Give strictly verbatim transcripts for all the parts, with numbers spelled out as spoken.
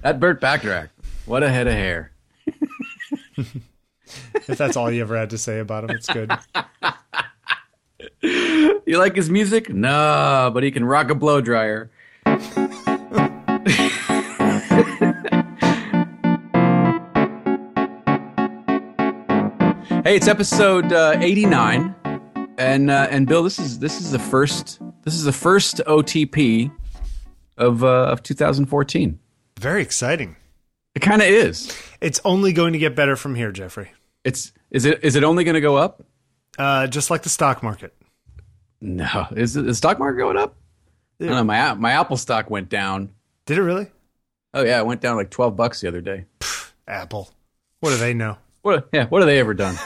That Burt Bacharach. What a head of hair. If that's all you ever had to say about him, it's good. You like his music? No, but he can rock a blow dryer. Hey, it's episode uh, eighty-nine, and uh, and Bill, this is this is the first this is the first O T P of uh, of two thousand fourteen. Very exciting. It kind of is. It's only going to get better from here, Jeffrey. It's is it is it only going to go up? Uh, just like the stock market. No, is, it, is the stock market going up? Yeah. I don't know. My my Apple stock went down. Did it really? Oh yeah, it went down like twelve bucks the other day. Pfft, Apple. What do they know? What? Yeah. What have they ever done?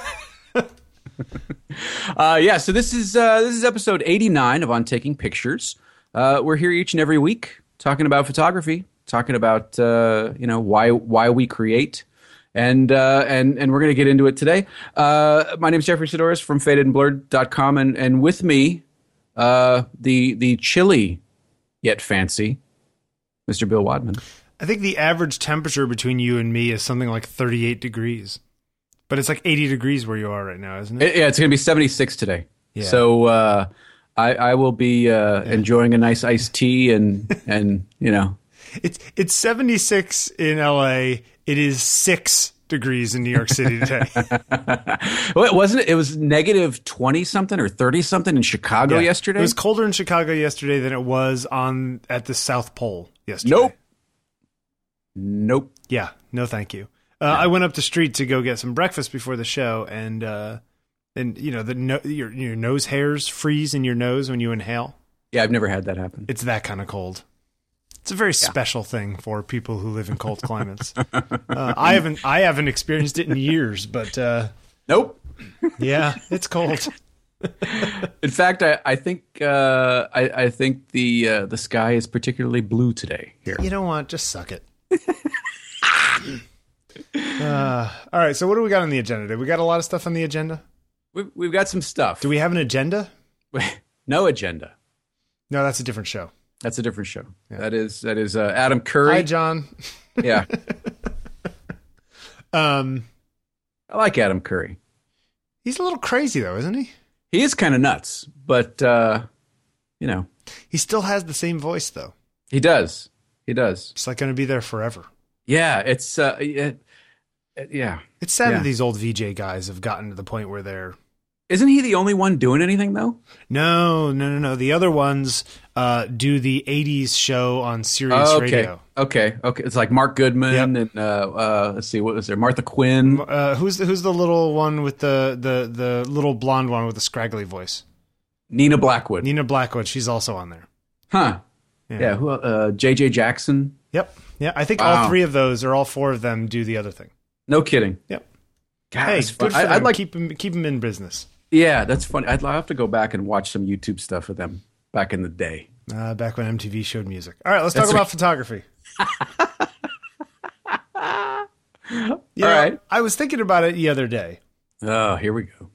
uh, yeah. So this is uh, this is episode eighty-nine of On Taking Pictures. Uh, we're here each and every week talking about photography, talking about uh, you know why why we create, and uh, and and we're going to get into it today. Uh, my name is Jeffrey Sidoris from faded and blurred dot com, and and with me, uh, the the chilly yet fancy Mister Bill Wadman. I think the average temperature between you and me is something like thirty-eight degrees. But it's like eighty degrees where you are right now, isn't it? it yeah, it's going to be seventy-six today. Yeah. So uh, I, I will be uh, yeah. enjoying a nice iced tea and, and you know. It's it's seventy-six in L A. It is six degrees in New York City today. Well, it wasn't it? It was negative twenty-something or thirty-something in Chicago yeah. yesterday? It was colder in Chicago yesterday than it was on at the South Pole yesterday. Nope. Nope. Yeah, no thank you. Uh, yeah. I went up the street to go get some breakfast before the show, and uh, and you know the no, your your nose hairs freeze in your nose when you inhale. Yeah, I've never had that happen. It's that kind of cold. It's a very yeah. special thing for people who live in cold climates. uh, I haven't I haven't experienced it in years, but uh, nope. Yeah, it's cold. In fact, I I think uh, I I think the uh, the sky is particularly blue today here. You know what? Just suck it. Uh, all right, so what do we got on the agenda? We got a lot of stuff on the agenda? We've, we've got some stuff. Do we have an agenda? No agenda. No, that's a different show. That's a different show. Yeah. That is that is uh, Adam Curry. Hi, John. Yeah. um, I like Adam Curry. He's a little crazy, though, isn't he? He is kind of nuts, but, uh, you know. He still has the same voice, though. He does. He does. It's like going to be there forever. Yeah, it's... Uh, it, Yeah. It's sad yeah. that these old V J guys have gotten to the point where they're... Isn't he the only one doing anything, though? No, no, no, no. The other ones uh, do the eighties show on Sirius oh, okay. Radio. Okay, okay. It's like Mark Goodman yep. and, uh, uh, let's see, what was there? Martha Quinn. Uh, who's, the, who's the little one with the, the, the little blonde one with the scraggly voice? Nina Blackwood. Nina Blackwood. She's also on there. Huh. Yeah. yeah who? Uh, J J Jackson. Yep. Yeah, I think wow. all three of those, or all four of them, do the other thing. No kidding. Yep. God, hey, good for I, them. I'd like keep them, keep them in business. Yeah, that's funny. I'd have to go back and watch some YouTube stuff of them back in the day. Uh, back when M T V showed music. All right, let's that's talk about right. photography. All know, right. I was thinking about it the other day. Oh, here we go.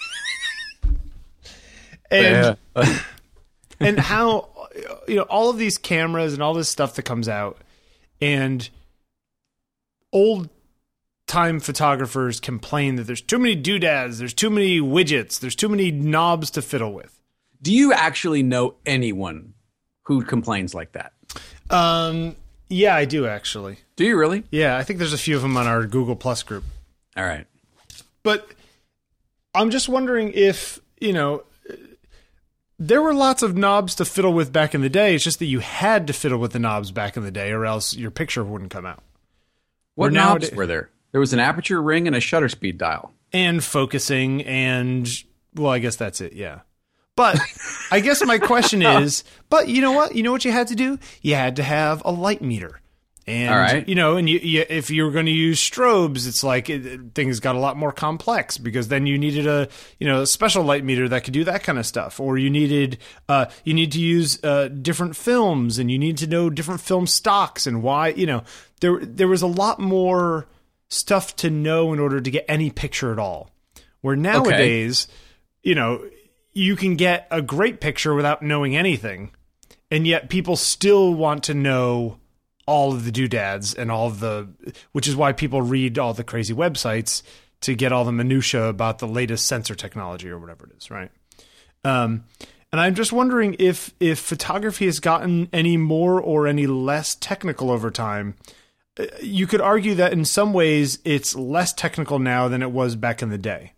and yeah. and how, you know, all of these cameras and all this stuff that comes out, and old time photographers complain that there's too many doodads, there's too many widgets, there's too many knobs to fiddle with. Do you actually know anyone who complains like that? Um, yeah, I do actually. Do you really? Yeah, I think there's a few of them on our Google Plus group. All right. But I'm just wondering if, you know, there were lots of knobs to fiddle with back in the day. It's just that you had to fiddle with the knobs back in the day or else your picture wouldn't come out. What knobs nowadays, were there? There was an aperture ring and a shutter speed dial. And focusing and, well, I guess that's it, yeah. But I guess my question is, but you know what? You know what you had to do? You had to have a light meter. And, all right. you know, and you, you, if you were going to use strobes, it's like it, things got a lot more complex because then you needed a, you know, a special light meter that could do that kind of stuff. Or you needed, uh, you need to use uh, different films and you need to know different film stocks and why, you know, there there was a lot more stuff to know in order to get any picture at all. Where nowadays, okay. you know, you can get a great picture without knowing anything. And yet people still want to know all of the doodads and all of the, which is why people read all the crazy websites to get all the minutia about the latest sensor technology or whatever it is, right? Um, and I'm just wondering if if photography has gotten any more or any less technical over time. You could argue that in some ways it's less technical now than it was back in the day.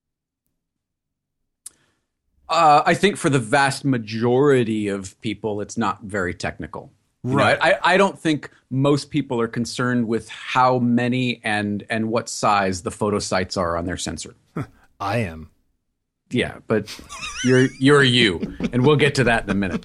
Uh, I think for the vast majority of people, it's not very technical. Right. You know, I, I don't think most people are concerned with how many and and what size the photo sites are on their sensor. I am. Yeah, but you're you're you, and we'll get to that in a minute.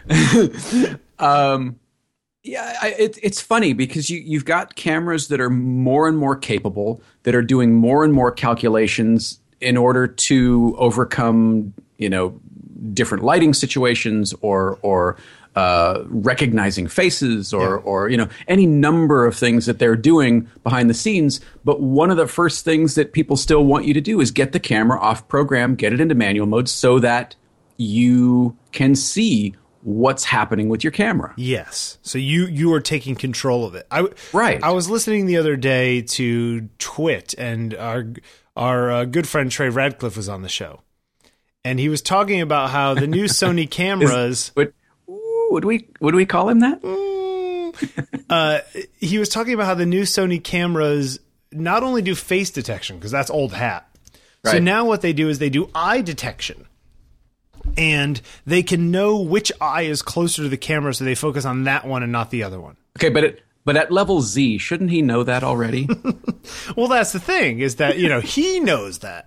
um, yeah, I, it, it's funny because you you've got cameras that are more and more capable, that are doing more and more calculations in order to overcome, you know, different lighting situations or or uh, recognizing faces or Yeah. or you know any number of things that they're doing behind the scenes. But one of the first things that people still want you to do is get the camera off program, get it into manual mode, so that you can see what's happening with your camera. Yes. So you you are taking control of it. I, Right. I was listening the other day to Twit, and our our uh, good friend Trey Radcliffe was on the show, and he was talking about how the new Sony cameras. Would, ooh, would we would we call him that? uh, he was talking about how the new Sony cameras not only do face detection, because that's old hat. So Right. now what they do is they do eye detection. And they can know which eye is closer to the camera, so they focus on that one and not the other one. Okay, but it, but at level Z, shouldn't he know that already? Well, that's the thing, is that, you know, he knows that.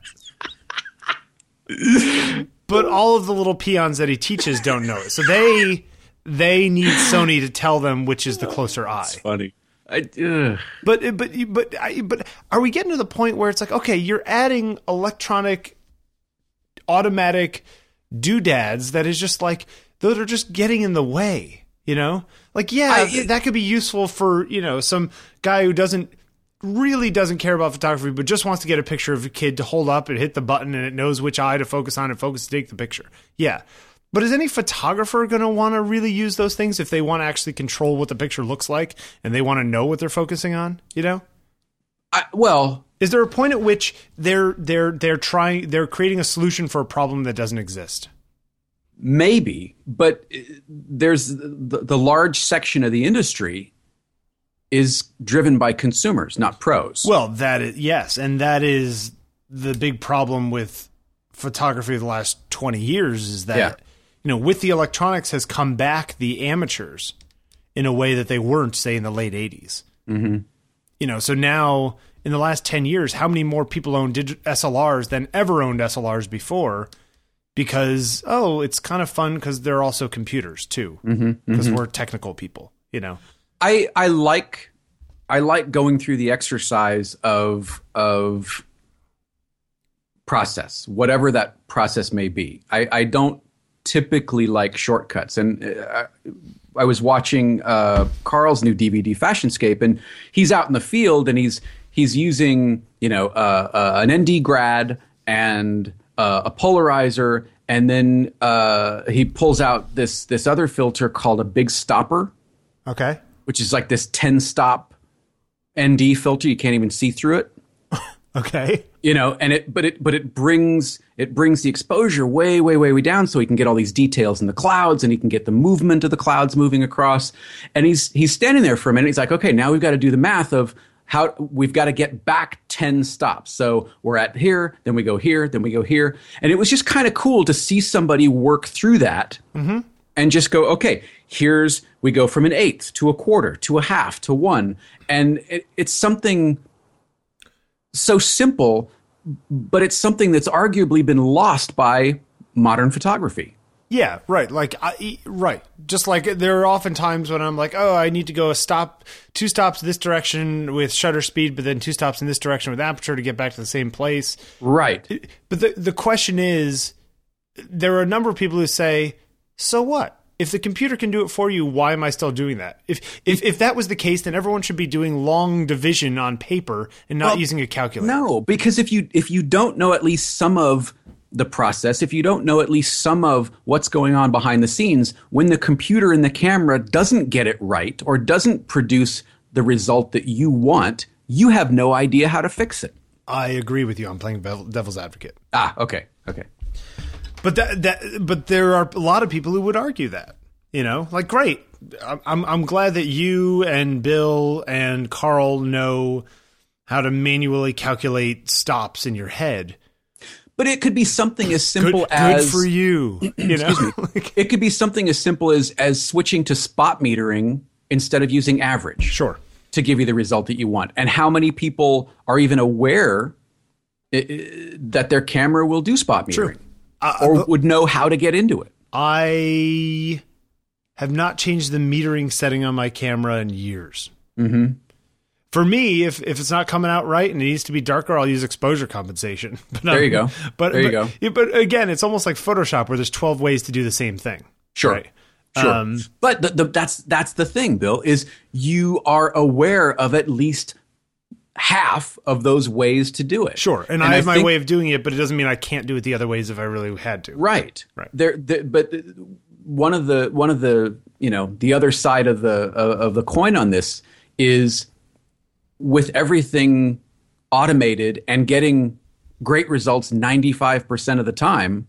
But all of the little peons that he teaches don't know it. So they they need Sony to tell them which is the closer eye. Funny. I, ugh. But but but I, but are we getting to the point where it's like, okay, you're adding electronic, automatic doodads that is just like, those are just getting in the way, you know? Like, yeah, I- th- that could be useful for, you know, some guy who doesn't really doesn't care about photography, but just wants to get a picture of a kid to hold up and hit the button and it knows which eye to focus on and focus to take the picture. Yeah. But is any photographer going to want to really use those things if they want to actually control what the picture looks like and they want to know what they're focusing on, you know? I, well, Is there a point at which they're they're they're trying they're creating a solution for a problem that doesn't exist? maybe, but uh, there's the, the large section of the industry is driven by consumers, not pros. Well, that is yes, and that is the big problem with photography of the last twenty years is that Yeah. you know, with the electronics has come back the amateurs in a way that they weren't, say, in the late eighties. Mm-hmm. You know, so now in the last ten years, how many more people own dig- S L Rs than ever owned S L Rs before? Because, oh, it's kind of fun because they're also computers too, because Mm-hmm. we're technical people, you know. I I like I like going through the exercise of of process, whatever that process may be. I, I don't typically like shortcuts, and uh, I was watching uh, Carl's new D V D Fashionscape, and he's out in the field, and he's he's using you know uh, uh, an N D grad and uh, a polarizer, and then uh, he pulls out this this other filter called a big stopper, Okay. which is like this ten stop N D filter. You can't even see through it, Okay. you know, and it, but it, but it brings, it brings the exposure way, way, way, way down. So he can get all these details in the clouds and he can get the movement of the clouds moving across. And he's, he's standing there for a minute. He's like, okay, now we've got to do the math of how we've got to get back ten stops. So we're at here, then we go here, then we go here. And it was just kind of cool to see somebody work through that. Mm-hmm. And just go, okay, here's, we go from an eighth to a quarter to a half to one. And it, it's something so simple, but it's something that's arguably been lost by modern photography. Yeah, right. Like, I, right. Just like there are often times when I'm like, oh, I need to go a stop, two stops this direction with shutter speed, but then two stops in this direction with aperture to get back to the same place. Right. But the the question is, there are a number of people who say, so what? If the computer can do it for you, why am I still doing that? If if if that was the case, then everyone should be doing long division on paper and not Well, using a calculator. No, because if you if you don't know at least some of the process, if you don't know at least some of what's going on behind the scenes, when the computer and the camera doesn't get it right or doesn't produce the result that you want, you have no idea how to fix it. I agree with you. I'm playing devil's advocate. Ah, okay, okay. But that, that, but there are a lot of people who would argue that, you know, like, great. I'm, I'm glad that you and Bill and Carl know how to manually calculate stops in your head. But it could be something as simple good, as good for you. You know, it could be something as simple as as switching to spot metering instead of using average. Sure. To give you the result that you want. And how many people are even aware that their camera will do spot metering? True. Uh, or would know how to get into it? I have not changed the metering setting on my camera in years. Mm-hmm. For me, if, if it's not coming out right and it needs to be darker, I'll use exposure compensation. But there I'm, you go. But, there you but, go. But again, it's almost like Photoshop where there's twelve ways to do the same thing. Sure. Right? Sure. Um, but the, the, that's that's the thing, Bill, is you are aware of at least half of those ways to do it. Sure. And, and I have I my think, way of doing it, but it doesn't mean I can't do it the other ways if I really had to. Right. Right. There, there but one of the one of the, you know, the other side of the of, of the coin on this is with everything automated and getting great results ninety-five percent of the time,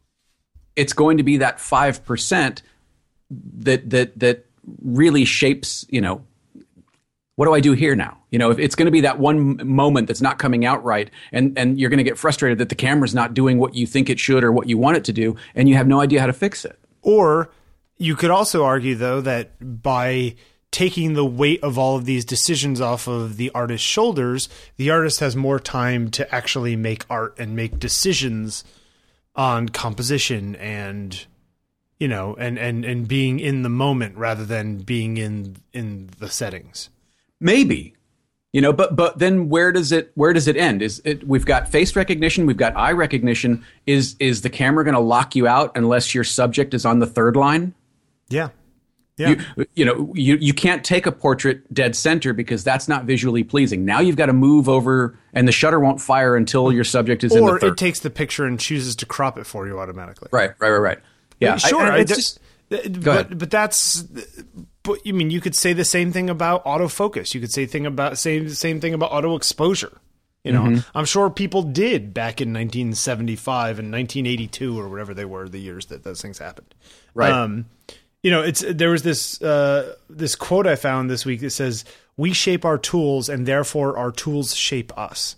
it's going to be that five percent that that that really shapes, you know, what do I do here now? You know, if it's going to be that one moment that's not coming out right, and, and you're going to get frustrated that the camera's not doing what you think it should or what you want it to do, and you have no idea how to fix it. Or you could also argue, though, that by taking the weight of all of these decisions off of the artist's shoulders, the artist has more time to actually make art and make decisions on composition and, you know, and, and, and being in the moment rather than being in in the settings. Maybe, you know, but but then where does it where does it end? Is it we've got face recognition, we've got eye recognition. Is is the camera going to lock you out unless your subject is on the third line? Yeah. Yeah. You, you know, you, you can't take a portrait dead center because that's not visually pleasing. Now you've got to move over and the shutter won't fire until your subject is or in the third. Or it takes the picture and chooses to crop it for you automatically. Right, right, right, right. Yeah, sure. I, I, it's I, just, but, go ahead. but that's, but you mean you could say the same thing about autofocus. You could say thing about say the same thing about auto exposure. You know, mm-hmm. I'm sure people did back in nineteen seventy-five and nineteen eighty-two or whatever they were, the years that those things happened. Right. Um, You know, it's there was this uh, this quote I found this week that says, "We shape our tools, and therefore our tools shape us."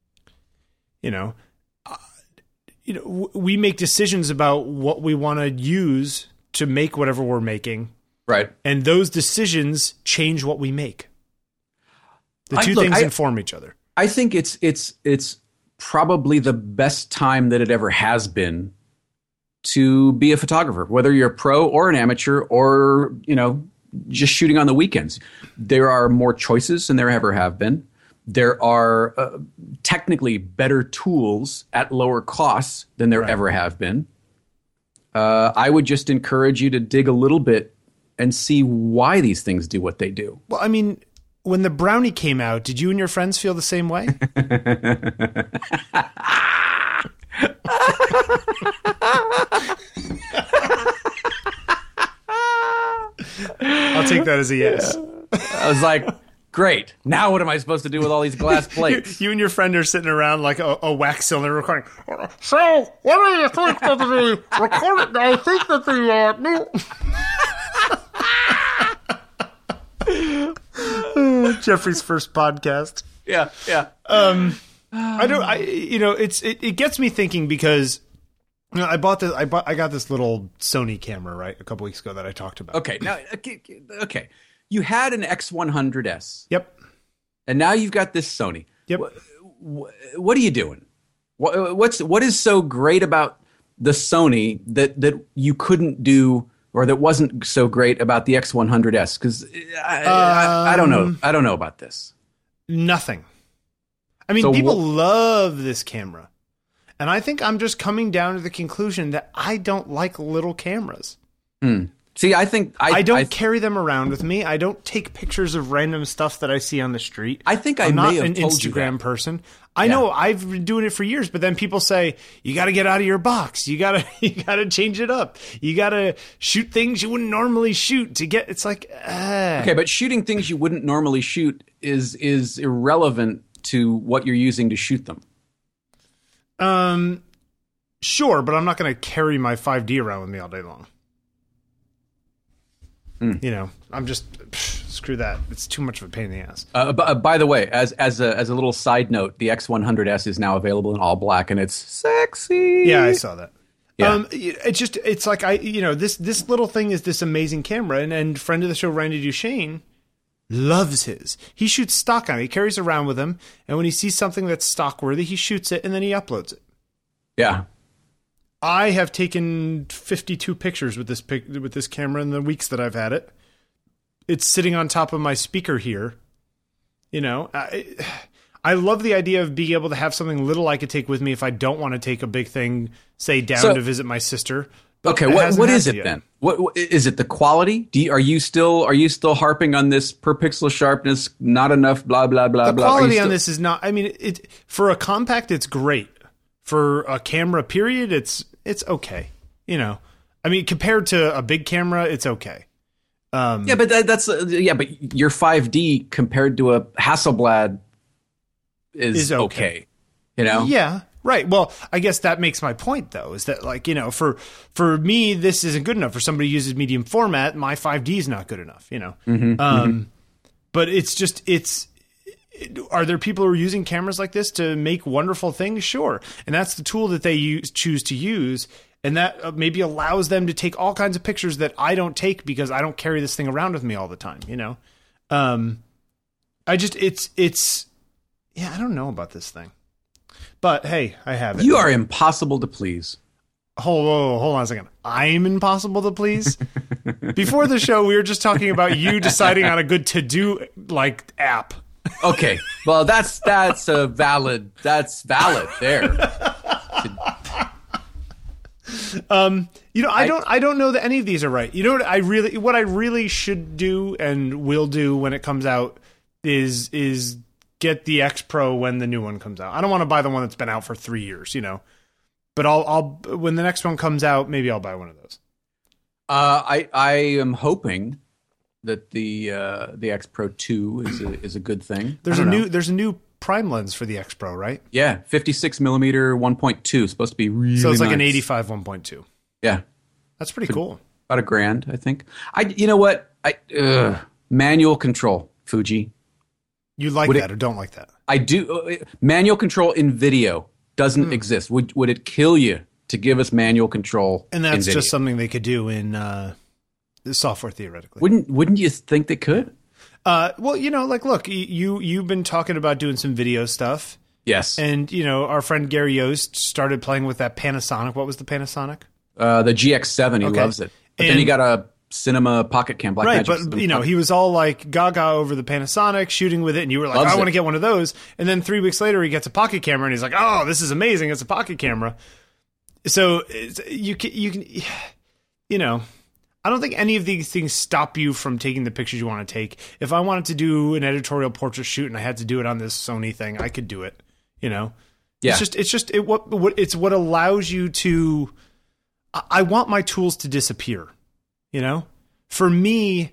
You know, uh, you know, w- we make decisions about what we want to use to make whatever we're making, right? And those decisions change what we make. The two I, look, things I, inform each other. I think it's it's it's probably the best time that it ever has been to be a photographer, whether you're a pro or an amateur or, you know, just shooting on the weekends. There are more choices than there ever have been. There are uh, technically better tools at lower costs than there right. ever have been. Uh, I would just encourage you to dig a little bit and see why these things do what they do. Well, I mean, when the Brownie came out, did you and your friends feel the same way? I'll take that as a yes. I was like, great. Now what am I supposed to do with all these glass plates? You, you and your friend are sitting around like a, a wax cylinder recording. So, what do you think that the recording? I think that the uh, new... Jeffrey's first podcast. Yeah, yeah. Um, I don't. I you know it's it, it gets me thinking because you know, I bought this. I bought. I got this little Sony camera right a couple weeks ago that I talked about. Okay, now okay, okay. You had an X one hundred S. Yep. And now you've got this Sony. Yep. What, what are you doing? What, what's what is so great about the Sony that that you couldn't do, or that wasn't so great about the X one hundred S? Because I, um, I, I don't know. I don't know about this. Nothing. I mean, so people wh- love this camera. And I think I'm just coming down to the conclusion that I don't like little cameras. Mm. See, I think I, I don't I, carry them around with me. I don't take pictures of random stuff that I see on the street. I think I I'm may not have an told you Instagram that. person. I Yeah. know I've been doing it for years, but then people say you got to get out of your box. You got to you got to change it up. You got to shoot things you wouldn't normally shoot to get. It's like uh. Okay, but shooting things you wouldn't normally shoot is is irrelevant to what you're using to shoot them. Um, sure, but I'm not going to carry my five D around with me all day long. Mm. You know, I'm just pff, screw that. It's too much of a pain in the ass. Uh, b- uh, by the way, as as a as a little side note, the X one hundred S is now available in all black, and it's sexy. Yeah, I saw that. Yeah. Um, it's just it's like I you know this this little thing is this amazing camera, and, and friend of the show Randy Duchesne loves his. He shoots stock on it. He carries it around with him, and when he sees something that's stock worthy, he shoots it and then he uploads it. Yeah. I have taken fifty-two pictures with this pic- with this camera in the weeks that I've had it. It's sitting on top of my speaker here. You know, I, I love the idea of being able to have something little I could take with me if I don't want to take a big thing, say down So- to visit my sister. But Okay, it what hasn't what had is to it yet. then? What, what is it? The quality? Do you, are you still are you still harping on this per pixel sharpness? Not enough. Blah blah blah The blah. Are you quality on still- this is not. I mean, it, it for a compact, it's great. For a camera, period, it's it's okay. You know, I mean, compared to a big camera, it's okay. Um, Yeah, but that, that's uh, yeah, but your five D compared to a Hasselblad is, Is okay. okay. You know? Yeah, right. Well, I guess that makes my point, though, is that, like, you know, for for me, this isn't good enough. For somebody who uses medium format, my five D is not good enough, you know? Mm-hmm, um, mm-hmm. But it's just, it's, it, are there people who are using cameras like this to make wonderful things? Sure. And that's the tool that they use, choose to use. And that uh, maybe allows them to take all kinds of pictures that I don't take because I don't carry this thing around with me all the time, you know? Um, I just, it's, it's, yeah, I don't know about this thing. But hey, I have it. You are impossible to please. Hold, hold, hold on a second. I'm impossible to please. Before the show, we were just talking about you deciding on a good to-do like app. Okay, well that's that's a valid. That's valid there. Um, you know, I, I- don't, I don't know that any of these are right. You know what I really, what I really should do and will do when it comes out is is get the X Pro when the new one comes out. I don't want to buy the one that's been out for three years, you know. But I'll, I'll when the next one comes out, maybe I'll buy one of those. Uh, I I am hoping that the uh, the X Pro two is a, is a good thing. There's I a don't new, know. there's a new prime lens for the X Pro, right? Yeah, fifty-six millimeter one point two, supposed to be really So it's like an nice. eighty-five one point two. Yeah, That's pretty cool. about a grand, I think. I you know what? I ugh, manual control, Fuji. You like Would that it- or don't like that? I do uh, manual control in video doesn't Hmm. exist. Would would it kill you to give us manual control? And that's in just video? something they could do in uh, the software theoretically. Wouldn't wouldn't you think they could? Uh, well, you know, like, look, y- you you've been talking about doing some video stuff, Yes. and you know, our friend Gary Yost started playing with that Panasonic. What was the Panasonic? Uh, the G X seven, he Okay. loves it. But then he And- got a Cinema Pocket Cam, Black Right, Magic but Cinema you know, Pocket- he was all like gaga over the Panasonic, shooting with it, and you were like, Loves I want it. to get one of those. And then three weeks later, he gets a pocket camera, and he's like, oh, this is amazing. It's a pocket camera. So it's, you can, you can, you know, I don't think any of these things stop you from taking the pictures you want to take. If I wanted to do an editorial portrait shoot and I had to do it on this Sony thing, I could do it. You know, Yeah. it's just, it's just, it, what, what, it's what allows you to. I, I want my tools to disappear. You know, for me,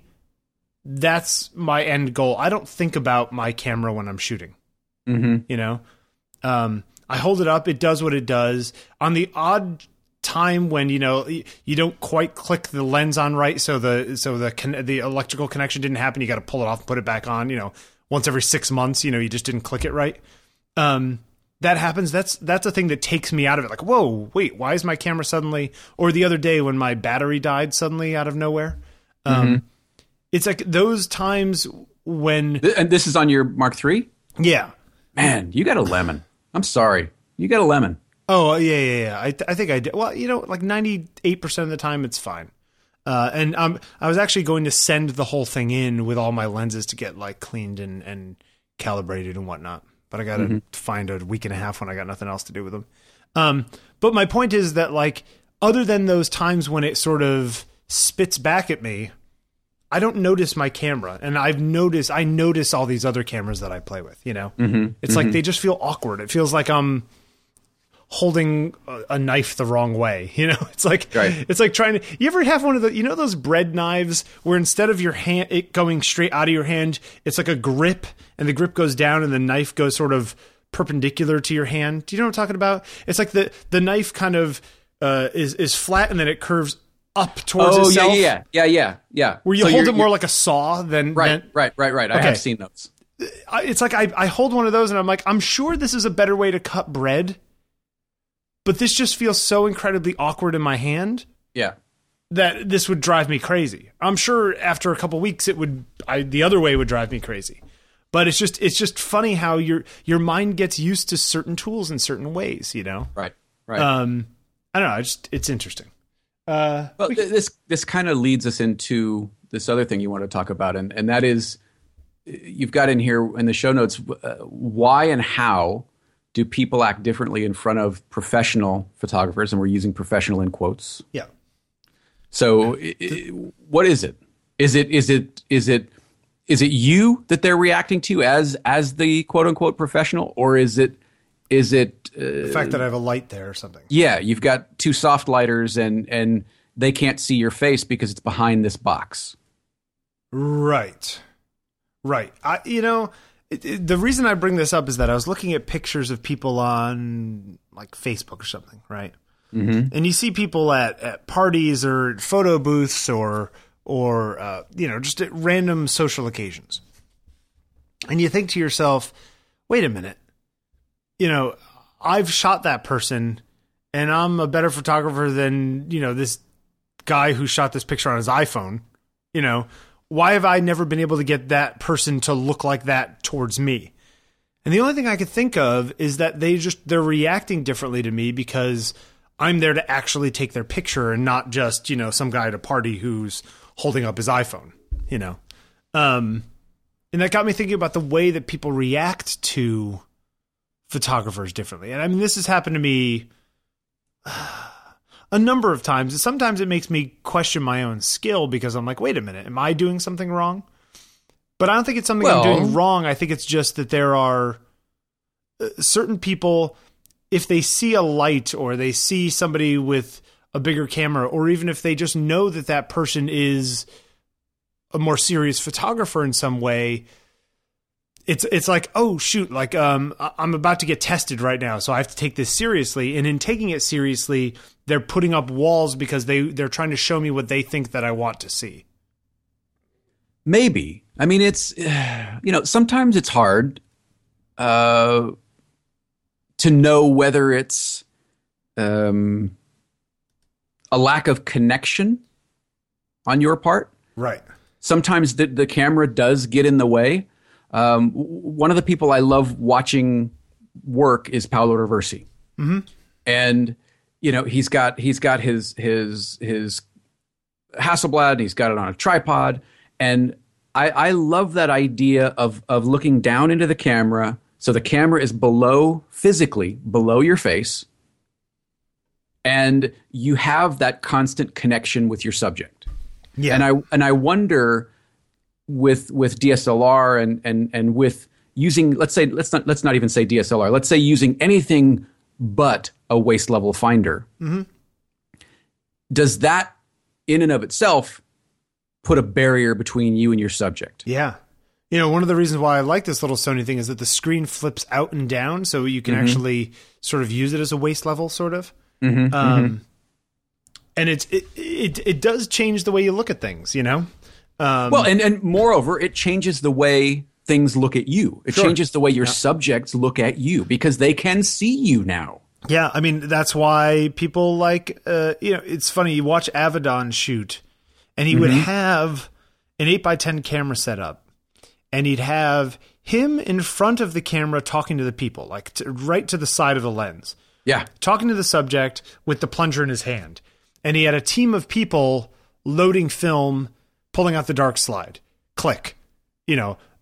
that's my end goal. I don't think about my camera when I'm shooting. Mhm. You know, um, I hold it up. It does what it does. On the odd time when you know y- you don't quite click the lens on right, so the so the con- the electrical connection didn't happen. You got to pull it off and put it back on. You know, once every six months. You know, you just didn't click it right. Um, that happens. That's that's a thing that takes me out of it. Like, whoa, wait, why is my camera suddenly? Or the other day when my battery died suddenly out of nowhere. Um, It's like those times when, Th- And this is on your Mark three? yeah. Man, you got a lemon. I'm sorry. You got a lemon. Oh, yeah, yeah, yeah. I, th- I think I did. Well, you know, like ninety-eight percent of the time, it's fine. Uh, and um, I was actually going to send the whole thing in with all my lenses to get like cleaned and, and calibrated and whatnot. But I got to Mm-hmm. find a week and a half when I got nothing else to do with them. Um, but my point is that, like, other than those times when it sort of spits back at me, I don't notice my camera. And I've noticed, I notice all these other cameras that I play with, you know? Mm-hmm. It's mm-hmm. like they just feel awkward. It feels like I'm holding a, a knife the wrong way, you know? It's like, right. it's like trying to, you ever have one of the, you know those bread knives where instead of your hand, it going straight out of your hand, it's like a grip and the grip goes down and the knife goes sort of perpendicular to your hand. Do you know what I'm talking about? It's like the, the knife kind of uh, is, is flat and then it curves up towards oh, itself. Oh, yeah, yeah, yeah, yeah, yeah. Where you so hold it more like a saw than... Right, than, right, right, right. I okay. have seen those. It's like I, I hold one of those and I'm like, I'm sure this is a better way to cut bread, but this just feels so incredibly awkward in my hand. Yeah. That this would drive me crazy. I'm sure after a couple weeks it would, I, the other way would drive me crazy. But it's just it's just funny how your your mind gets used to certain tools in certain ways, you know? Right, right. Um, I don't know. It's just, it's interesting. Uh, well, we, this this kind of leads us into this other thing you want to talk about, and, and that is you've got in here in the show notes uh, why and how do people act differently in front of professional photographers, and we're using professional in quotes. Yeah. So, it, it, what is it? Is it is it is it is it you that they're reacting to as as the quote unquote professional, or is it is it uh, the fact that I have a light there or something? Yeah, you've got two soft lighters and and they can't see your face because it's behind this box. Right, right. I you know it, it, the reason I bring this up is that I was looking at pictures of people on like Facebook or something, right? Mm-hmm. And you see people at, at parties or photo booths or or uh, you know just at random social occasions, and you think to yourself, "Wait a minute, you know, I've shot that person, and I'm a better photographer than you know this guy who shot this picture on his iPhone. You know, why have I never been able to get that person to look like that towards me?" And the only thing I could think of is that they just they're reacting differently to me because I'm there to actually take their picture and not just, you know, some guy at a party who's holding up his iPhone, you know. Um, and that got me thinking about the way that people react to photographers differently. And I mean, this has happened to me a number of times. And sometimes it makes me question my own skill because I'm like, wait a minute, am I doing something wrong? But I don't think it's something well, I'm doing wrong. I think it's just that there are certain people, if they see a light or they see somebody with a bigger camera, or even if they just know that that person is a more serious photographer in some way, it's it's like, oh shoot, like um, I'm about to get tested right now, so I have to take this seriously. And in taking it seriously, they're putting up walls because they they're trying to show me what they think that I want to see. Maybe. I mean, it's you know sometimes it's hard. Uh. To know whether it's um, a lack of connection on your part. Right. Sometimes the, the camera does get in the way. Um, one of the people I love watching work is Paolo Roversi. Mm-hmm. And, you know, he's got he's got his his his Hasselblad, and he's got it on a tripod. And I, I love that idea of of looking down into the camera. So the camera is below, physically below your face, and you have that constant connection with your subject. Yeah. And I and I wonder with with D S L R and and and with using, let's say let's not let's not even say D S L R. Let's say using anything but a waist level finder. Mm-hmm. Does that in and of itself put a barrier between you and your subject? Yeah. You know, one of the reasons why I like this little Sony thing is that the screen flips out and down, so you can mm-hmm. actually sort of use it as a waist level, sort of. Mm-hmm. Um, mm-hmm. And it's it, it it does change the way you look at things, you know. Um, well, and and moreover, it changes the way things look at you. It sure. changes the way your yeah. subjects look at you because they can see you now. Yeah, I mean that's why people like uh, you know. It's funny, you watch Avedon shoot, and he mm-hmm. would have an eight by ten camera set up. And he'd have him in front of the camera talking to the people, like to, right to the side of the lens. Yeah. Talking to the subject with the plunger in his hand. And he had a team of people loading film, pulling out the dark slide. Click. You know,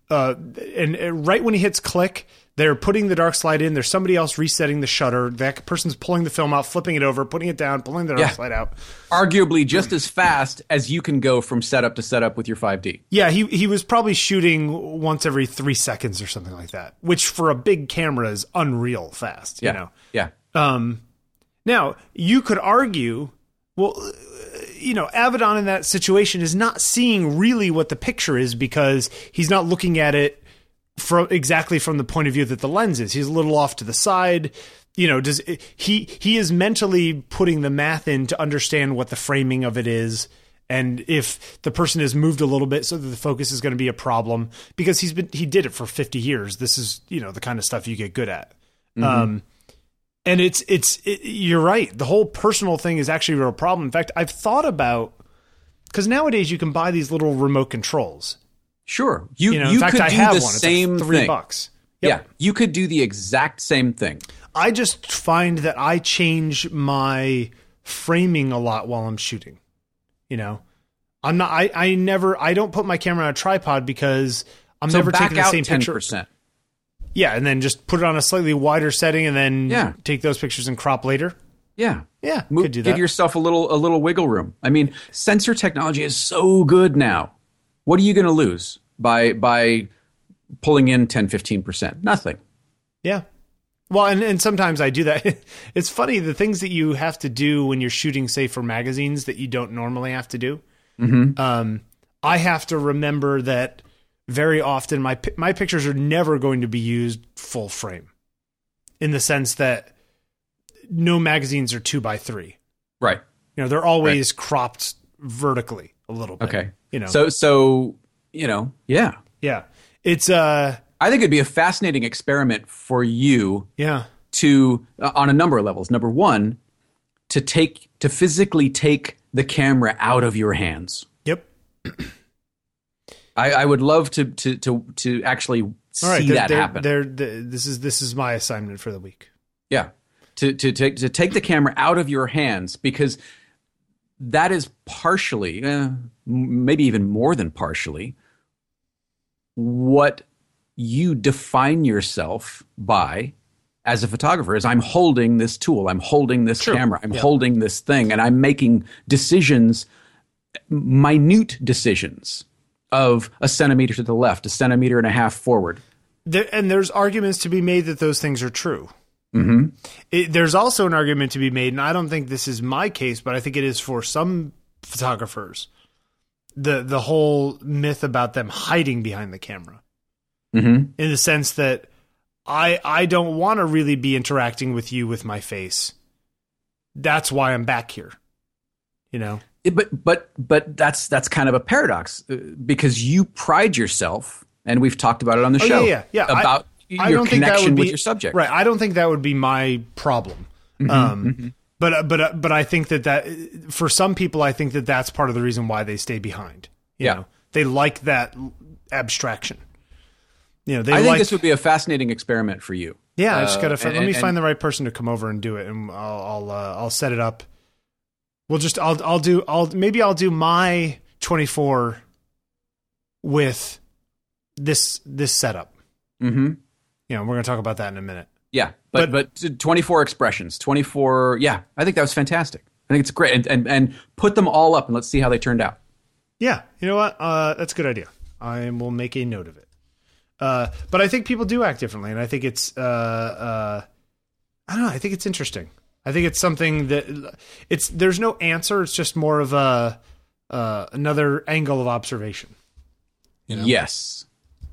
uh, and, and right when he hits click, they're putting the dark slide in. There's somebody else resetting the shutter. That person's pulling the film out, flipping it over, putting it down, pulling the dark Yeah. slide out. Arguably just as fast as you can go from setup to setup with your five D. Yeah, he he was probably shooting once every three seconds or something like that, which for a big camera is unreal fast. Yeah. You know. Yeah. Um, now you could argue, well, uh, you know, Avedon in that situation is not seeing really what the picture is because he's not looking at it from exactly from the point of view that the lens is. He's a little off to the side. You know, does he he is mentally putting the math in to understand what the framing of it is, and if the person has moved a little bit so that the focus is going to be a problem because he's been he did it for fifty years. This is, you know, the kind of stuff you get good at. Mm-hmm. Um, and it's it's it, you're right. The whole personal thing is actually a real problem. In fact, I've thought about, because nowadays you can buy these little remote controls. Sure. You, You know, you in fact, could I do have the one. It's same like three thing. bucks. Yep. Yeah. You could do the exact same thing. I just find that I change my framing a lot while I'm shooting. You know, I'm not, I, I never, I don't put my camera on a tripod because I'm So never back taking the out same ten picture. percent. Yeah. And then just put it on a slightly wider setting and then Yeah. take those pictures and crop later. Yeah. Yeah. Mo- could do Give that. yourself a little a little wiggle room. I mean, sensor technology is so good now. What are you going to lose by by pulling in ten, fifteen percent? Nothing. Yeah. Well, and, and sometimes I do that. It's funny, the things that you have to do when you're shooting, say, for magazines that you don't normally have to do. Mm-hmm. Um, I have to remember that very often my pi- my pictures are never going to be used full frame, in the sense that no magazines are two by three. Right. You know, they're always cropped vertically a little bit. Okay. You know. So so you know, yeah. Yeah. It's uh I think it'd be a fascinating experiment for you yeah. to uh, on a number of levels. Number one, to take to physically take the camera out of your hands. Yep. I, I would love to to to to actually see All right, there- that there- happen. there- there- this is this is my assignment for the week. Yeah, to to take to take the camera out of your hands, because that is partially, eh, m- maybe even more than partially, what you define yourself by as a photographer. Is I'm holding this tool, I'm holding this True. camera, I'm Yeah. holding this thing, and I'm making decisions, minute decisions of a centimeter to the left, a centimeter and a half forward. There, and there's arguments to be made that those things are true. Mm-hmm. It, there's also an argument to be made, and I don't think this is my case, but I think it is for some photographers, the the whole myth about them hiding behind the camera, Mm-hmm. in the sense that I I don't want to really be interacting with you with my face. That's why I'm back here. You know? It- but but but that's that's kind of a paradox, uh, because you pride yourself, and we've talked about it on the Oh, show, yeah, yeah, yeah. about I your don't think that connection would be, with your subject. Right. I don't think that would be my problem. um, But but but I think that that for some people, I think that that's part of the reason why they stay behind. You Yeah. know? They like that abstraction. You know, they I think like. this would be a fascinating experiment for you. yeah, I just Uh, gotta. fi- and- let me and- find the right person to come over and do it, and I'll I'll uh, I'll set it up. We'll just I'll I'll do I'll maybe I'll do my twenty-four with this this setup. Mm-hmm. You know, we're gonna talk about that in a minute. Yeah, but, but twenty-four expressions, twenty-four. Yeah, I think that was fantastic. I think it's great, and and and put them all up and let's see how they turned out. Yeah, you know what? Uh, that's a good idea. I will make a note of it. Uh, but I think people do act differently, and I think it's uh, uh, I don't know. I think it's interesting. I think it's something that it's there's no answer. It's just more of a uh, another angle of observation. You know? Yes.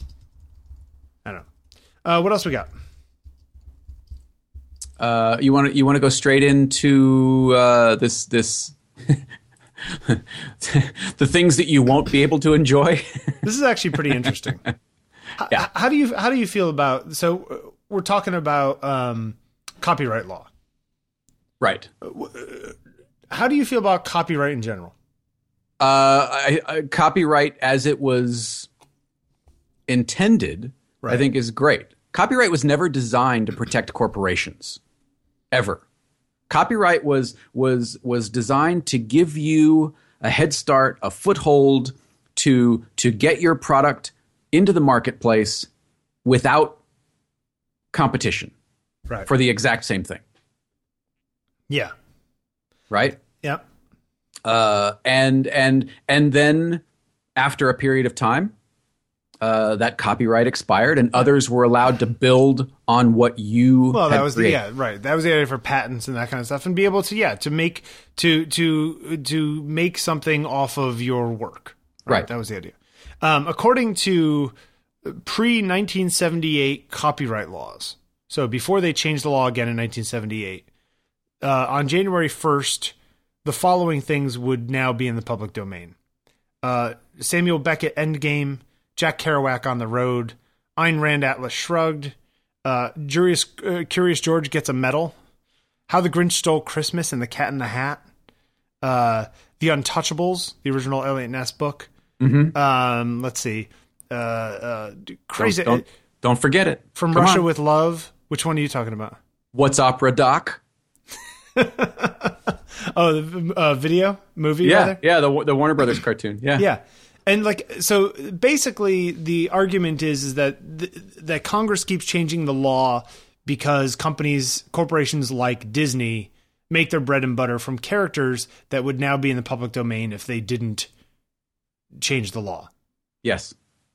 I don't know. Uh, what else we got? Uh, you want to you want to go straight into uh, this this the things that you won't be able to enjoy. This is actually pretty interesting. Yeah. H- How do you how do you feel about? So uh, we're talking about um, copyright law. Right. How do you feel about copyright in general? Uh, I, I, copyright as it was intended, I Right. think, is great. Copyright was never designed to protect corporations, ever. Copyright was was was designed to give you a head start, a foothold to to get your product into the marketplace without competition Right. for the exact same thing. Yeah. Right? Yeah. Uh, and and and then after a period of time, uh, that copyright expired, and others were allowed to build on what you. Well, that had was the, created. yeah, right. That was the idea for patents and that kind of stuff, and be able to yeah to make to to to make something off of your work. Right. Right. That was the idea. Um, according to pre nineteen seventy-eight copyright laws, so before they changed the law again in nineteen seventy-eight, uh, on January first, the following things would now be in the public domain: uh, Samuel Beckett Endgame, Jack Kerouac On the Road, Ayn Rand Atlas Shrugged, uh, Curious, uh, Curious George Gets a Medal, How the Grinch Stole Christmas and the Cat in the Hat, uh, The Untouchables, the original Elliot Ness book. Mm-hmm. Um, let's see, uh, uh, crazy Don't, don't, don't forget it. from Come Russia on. with Love. Which one are you talking about? What's Opera Doc? Oh, the uh, video movie. Yeah, rather? yeah, the the Warner Brothers cartoon. Yeah, Yeah. And like, so basically the argument is, is that, th- that Congress keeps changing the law because companies, corporations like Disney make their bread and butter from characters that would now be in the public domain if they didn't change the law. Yes.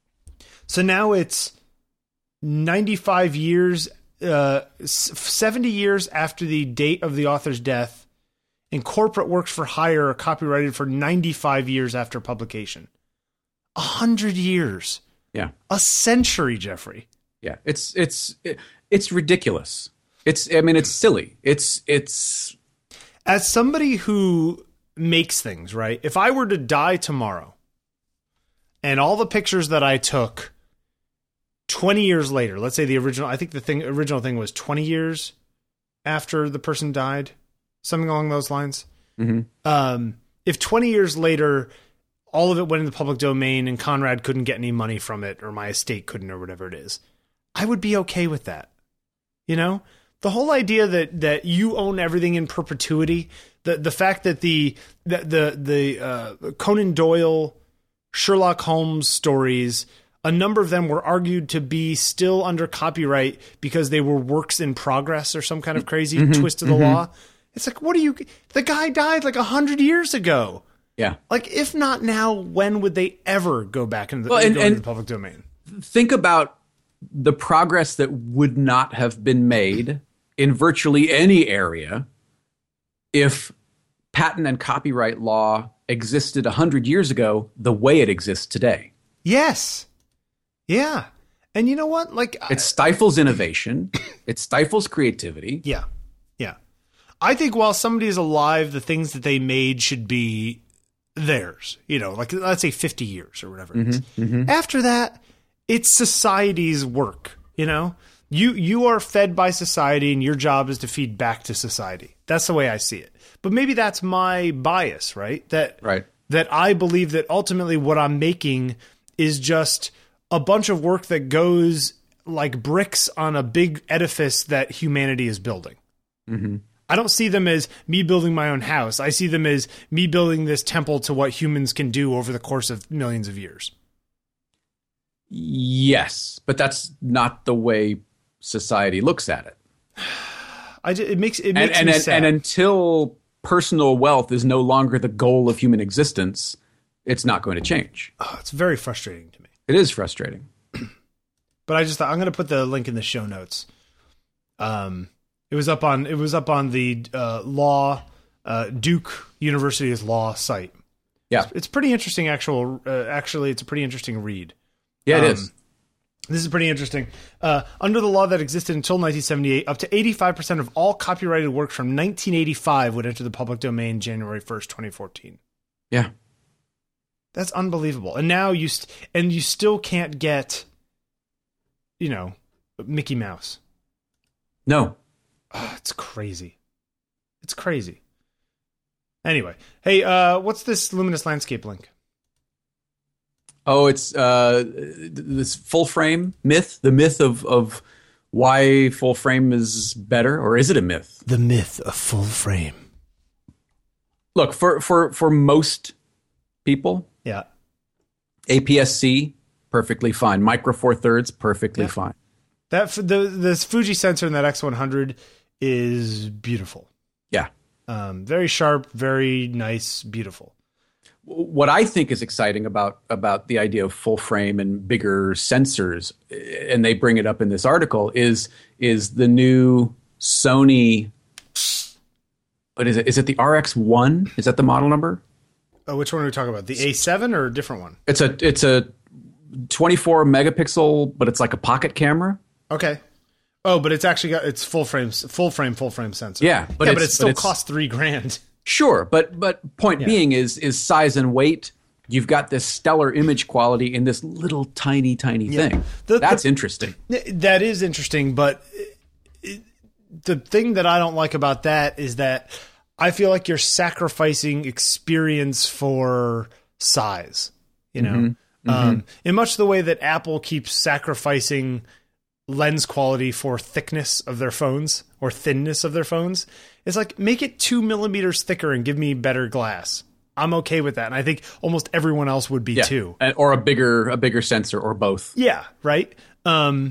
So now it's ninety-five years, uh, seventy years after the date of the author's death, and corporate works for hire are copyrighted for ninety-five years after publication. A hundred years. Yeah. A century, Jeffrey. Yeah. It's it's it, it's ridiculous. It's I mean it's silly. It's it's As somebody who makes things, right? If I were to die tomorrow and all the pictures that I took twenty years later, let's say the original, I think the thing original thing was twenty years after the person died, something along those lines. mm-hmm. Um, if twenty years later, all of it went in the public domain and Conrad couldn't get any money from it, or my estate couldn't, or whatever it is, I would be okay with that. You know, the whole idea that, that you own everything in perpetuity, the, the fact that the, the, the, the uh, Conan Doyle, Sherlock Holmes stories, a number of them were argued to be still under copyright because they were works in progress or some kind of crazy mm-hmm, twist of the mm-hmm. law. It's like, what do you, the guy died like a hundred years ago. yeah. Like, if not now, when would they ever go back into the, Well, and- go into and- the public domain? Think about the progress that would not have been made in virtually any area if patent and copyright law existed one hundred years ago the way it exists today. Yes. Yeah. And you know what? Like, It stifles innovation. It stifles creativity. yeah. Yeah. I think while somebody is alive, the things that they made should be theirs, you know, like let's say fifty years or whatever it is. Mm-hmm. After that, it's society's work, you know? You you are fed by society and your job is to feed back to society. That's the way I see it. But maybe that's my bias, right? That Right. that I believe that ultimately what I'm making is just a bunch of work that goes like bricks on a big edifice that humanity is building. Mm-hmm. I don't see them as me building my own house. I see them as me building this temple to what humans can do over the course of millions of years. Yes, but that's not the way society looks at it. I just, it makes it And makes and, me and, sad. and until personal wealth is no longer the goal of human existence, it's not going to change. Oh, it's very frustrating to me. It is frustrating. But I just thought I'm going to put the link in the show notes. Um, it was up on it was up on the uh, law uh, Duke University's law site. Yeah. It's, it's pretty interesting. Actual, uh, actually, it's a pretty interesting read. Yeah, it Um, is. This is pretty interesting. Uh, under the law that existed until nineteen seventy-eight, up to eighty-five percent of all copyrighted works from nineteen eighty-five would enter the public domain January first, twenty fourteen. Yeah. That's unbelievable. And now you st- and you still can't get, you know, Mickey Mouse. No. Oh, it's crazy. It's crazy. Anyway, hey, uh, what's this Luminous Landscape link? Oh, it's uh, this full frame myth, the myth of, of why full frame is better, or is it a myth? The myth of full frame. Look, for, for, for most people, Yeah. A P S C perfectly fine. Micro Four Thirds, perfectly Yep. fine. That the this Fuji sensor in that X one hundred is beautiful. Yeah. Um, very sharp, very nice, beautiful. What I think is exciting about about the idea of full frame and bigger sensors, and they bring it up in this article, is is the new Sony. What is it? Is it the R X one? Is that the model number? Oh, which one are we talking about? The A seven or a different one? It's a it's a twenty-four megapixel, but it's like a pocket camera. Okay. Oh, but it's actually got it's full frame, full frame, full frame sensor. Yeah, but yeah, it's, but it still but it's, costs three grand. Sure, but but point Yeah. being is is size and weight. You've got this stellar image quality in this little tiny tiny Yeah. thing. The- That's the- interesting. That is interesting, but it, the thing that I don't like about that is that I feel like you're sacrificing experience for size. You know, Mm-hmm. um, in much the way that Apple keeps sacrificing lens quality for thickness of their phones or thinness of their phones. It's like, make it two millimeters thicker and give me better glass. I'm okay with that, and I think almost everyone else would be Yeah, too. And- or a bigger a bigger sensor, or both. Yeah, right. Um,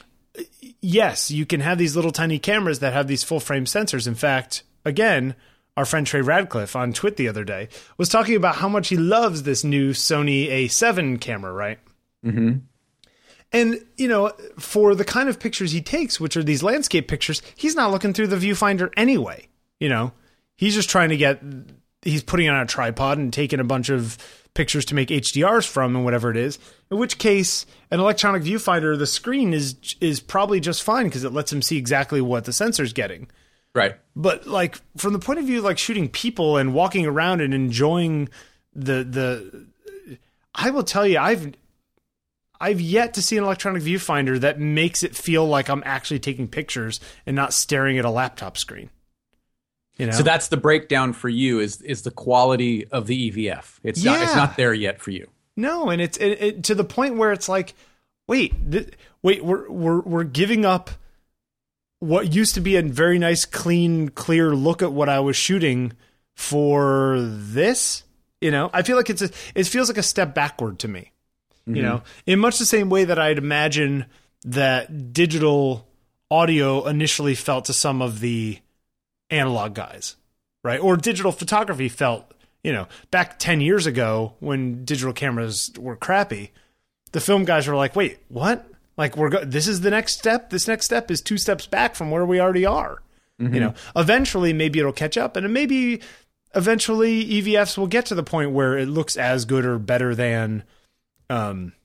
yes, you can have these little tiny cameras that have these full frame sensors. In fact, again, our friend Trey Radcliffe on Twit the other day was talking about how much he loves this new Sony A seven camera, right? Mm-hmm. And, you know, for the kind of pictures he takes, which are these landscape pictures, he's not looking through the viewfinder anyway. You know, he's just trying to get, he's putting it on a tripod and taking a bunch of pictures to make H D Rs from and whatever it is. In which case, an electronic viewfinder, the screen is is probably just fine because it lets him see exactly what the sensor's getting. Right. But like from the point of view of like shooting people and walking around and enjoying the the I will tell you, I've I've yet to see an electronic viewfinder that makes it feel like I'm actually taking pictures and not staring at a laptop screen. You know? So that's the breakdown for you, is is the quality of the E V F. It's not it's Yeah. not there yet for you. No, and it's it, it, to the point where it's like, wait, th- wait, we're we're we're giving up what used to be a very nice, clean, clear look at what I was shooting for this. You know, I feel like it's a, it feels like a step backward to me. Mm-hmm. You know, in much the same way that I'd imagine that digital audio initially felt to some of the analog guys, right? Or digital photography felt, you know, back ten years ago when digital cameras were crappy, the film guys were like, wait, what? Like, we're go- this is the next step. This next step is two steps back from where we already are. Mm-hmm. You know, eventually maybe it'll catch up, and maybe eventually E V Fs will get to the point where it looks as good or better than, um,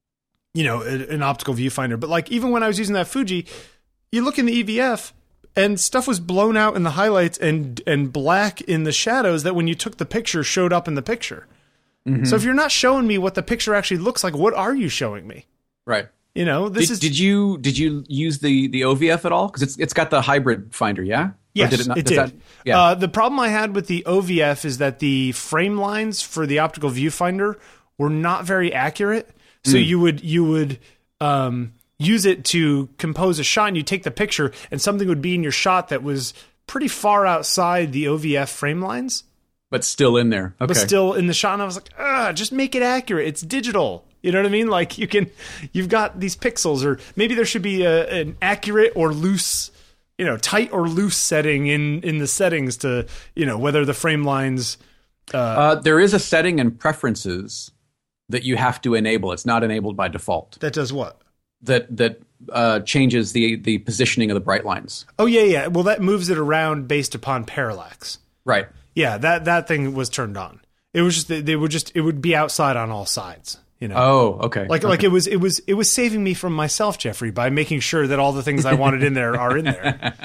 you know, an optical viewfinder. But like, even when I was using that Fuji, you look in the E V F and stuff was blown out in the highlights and and black in the shadows that when you took the picture showed up in the picture. Mm-hmm. So if you're not showing me what the picture actually looks like, what are you showing me? Right. You know, this did, is. Did you did you use the the O V F at all? Because it's it's got the hybrid finder, yeah. Or Yes, did it, not, it does did. That, yeah. Uh, the problem I had with the O V F is that the frame lines for the optical viewfinder were not very accurate. So Mm. you would you would um, use it to compose a shot, and you take the picture, and something would be in your shot that was pretty far outside the O V F frame lines, but still in there. Okay. but still in the shot. And I was like, ah, just make it accurate. It's digital. You know what I mean? Like you can, you've got these pixels, or maybe there should be a, an accurate or loose, you know, tight or loose setting in, in the settings to, you know, whether the frame lines. Uh, uh, there is a setting in preferences that you have to enable. It's not enabled by default. that does what? That that uh, changes the the positioning of the bright lines. Oh yeah, yeah. Well, that moves it around based upon parallax. Right. Yeah, that that thing was turned on. It was just they would just it would be outside on all sides. You know. Oh, okay. Like okay. like it was it was it was saving me from myself, Jeffrey, by making sure that all the things I wanted in there are in there.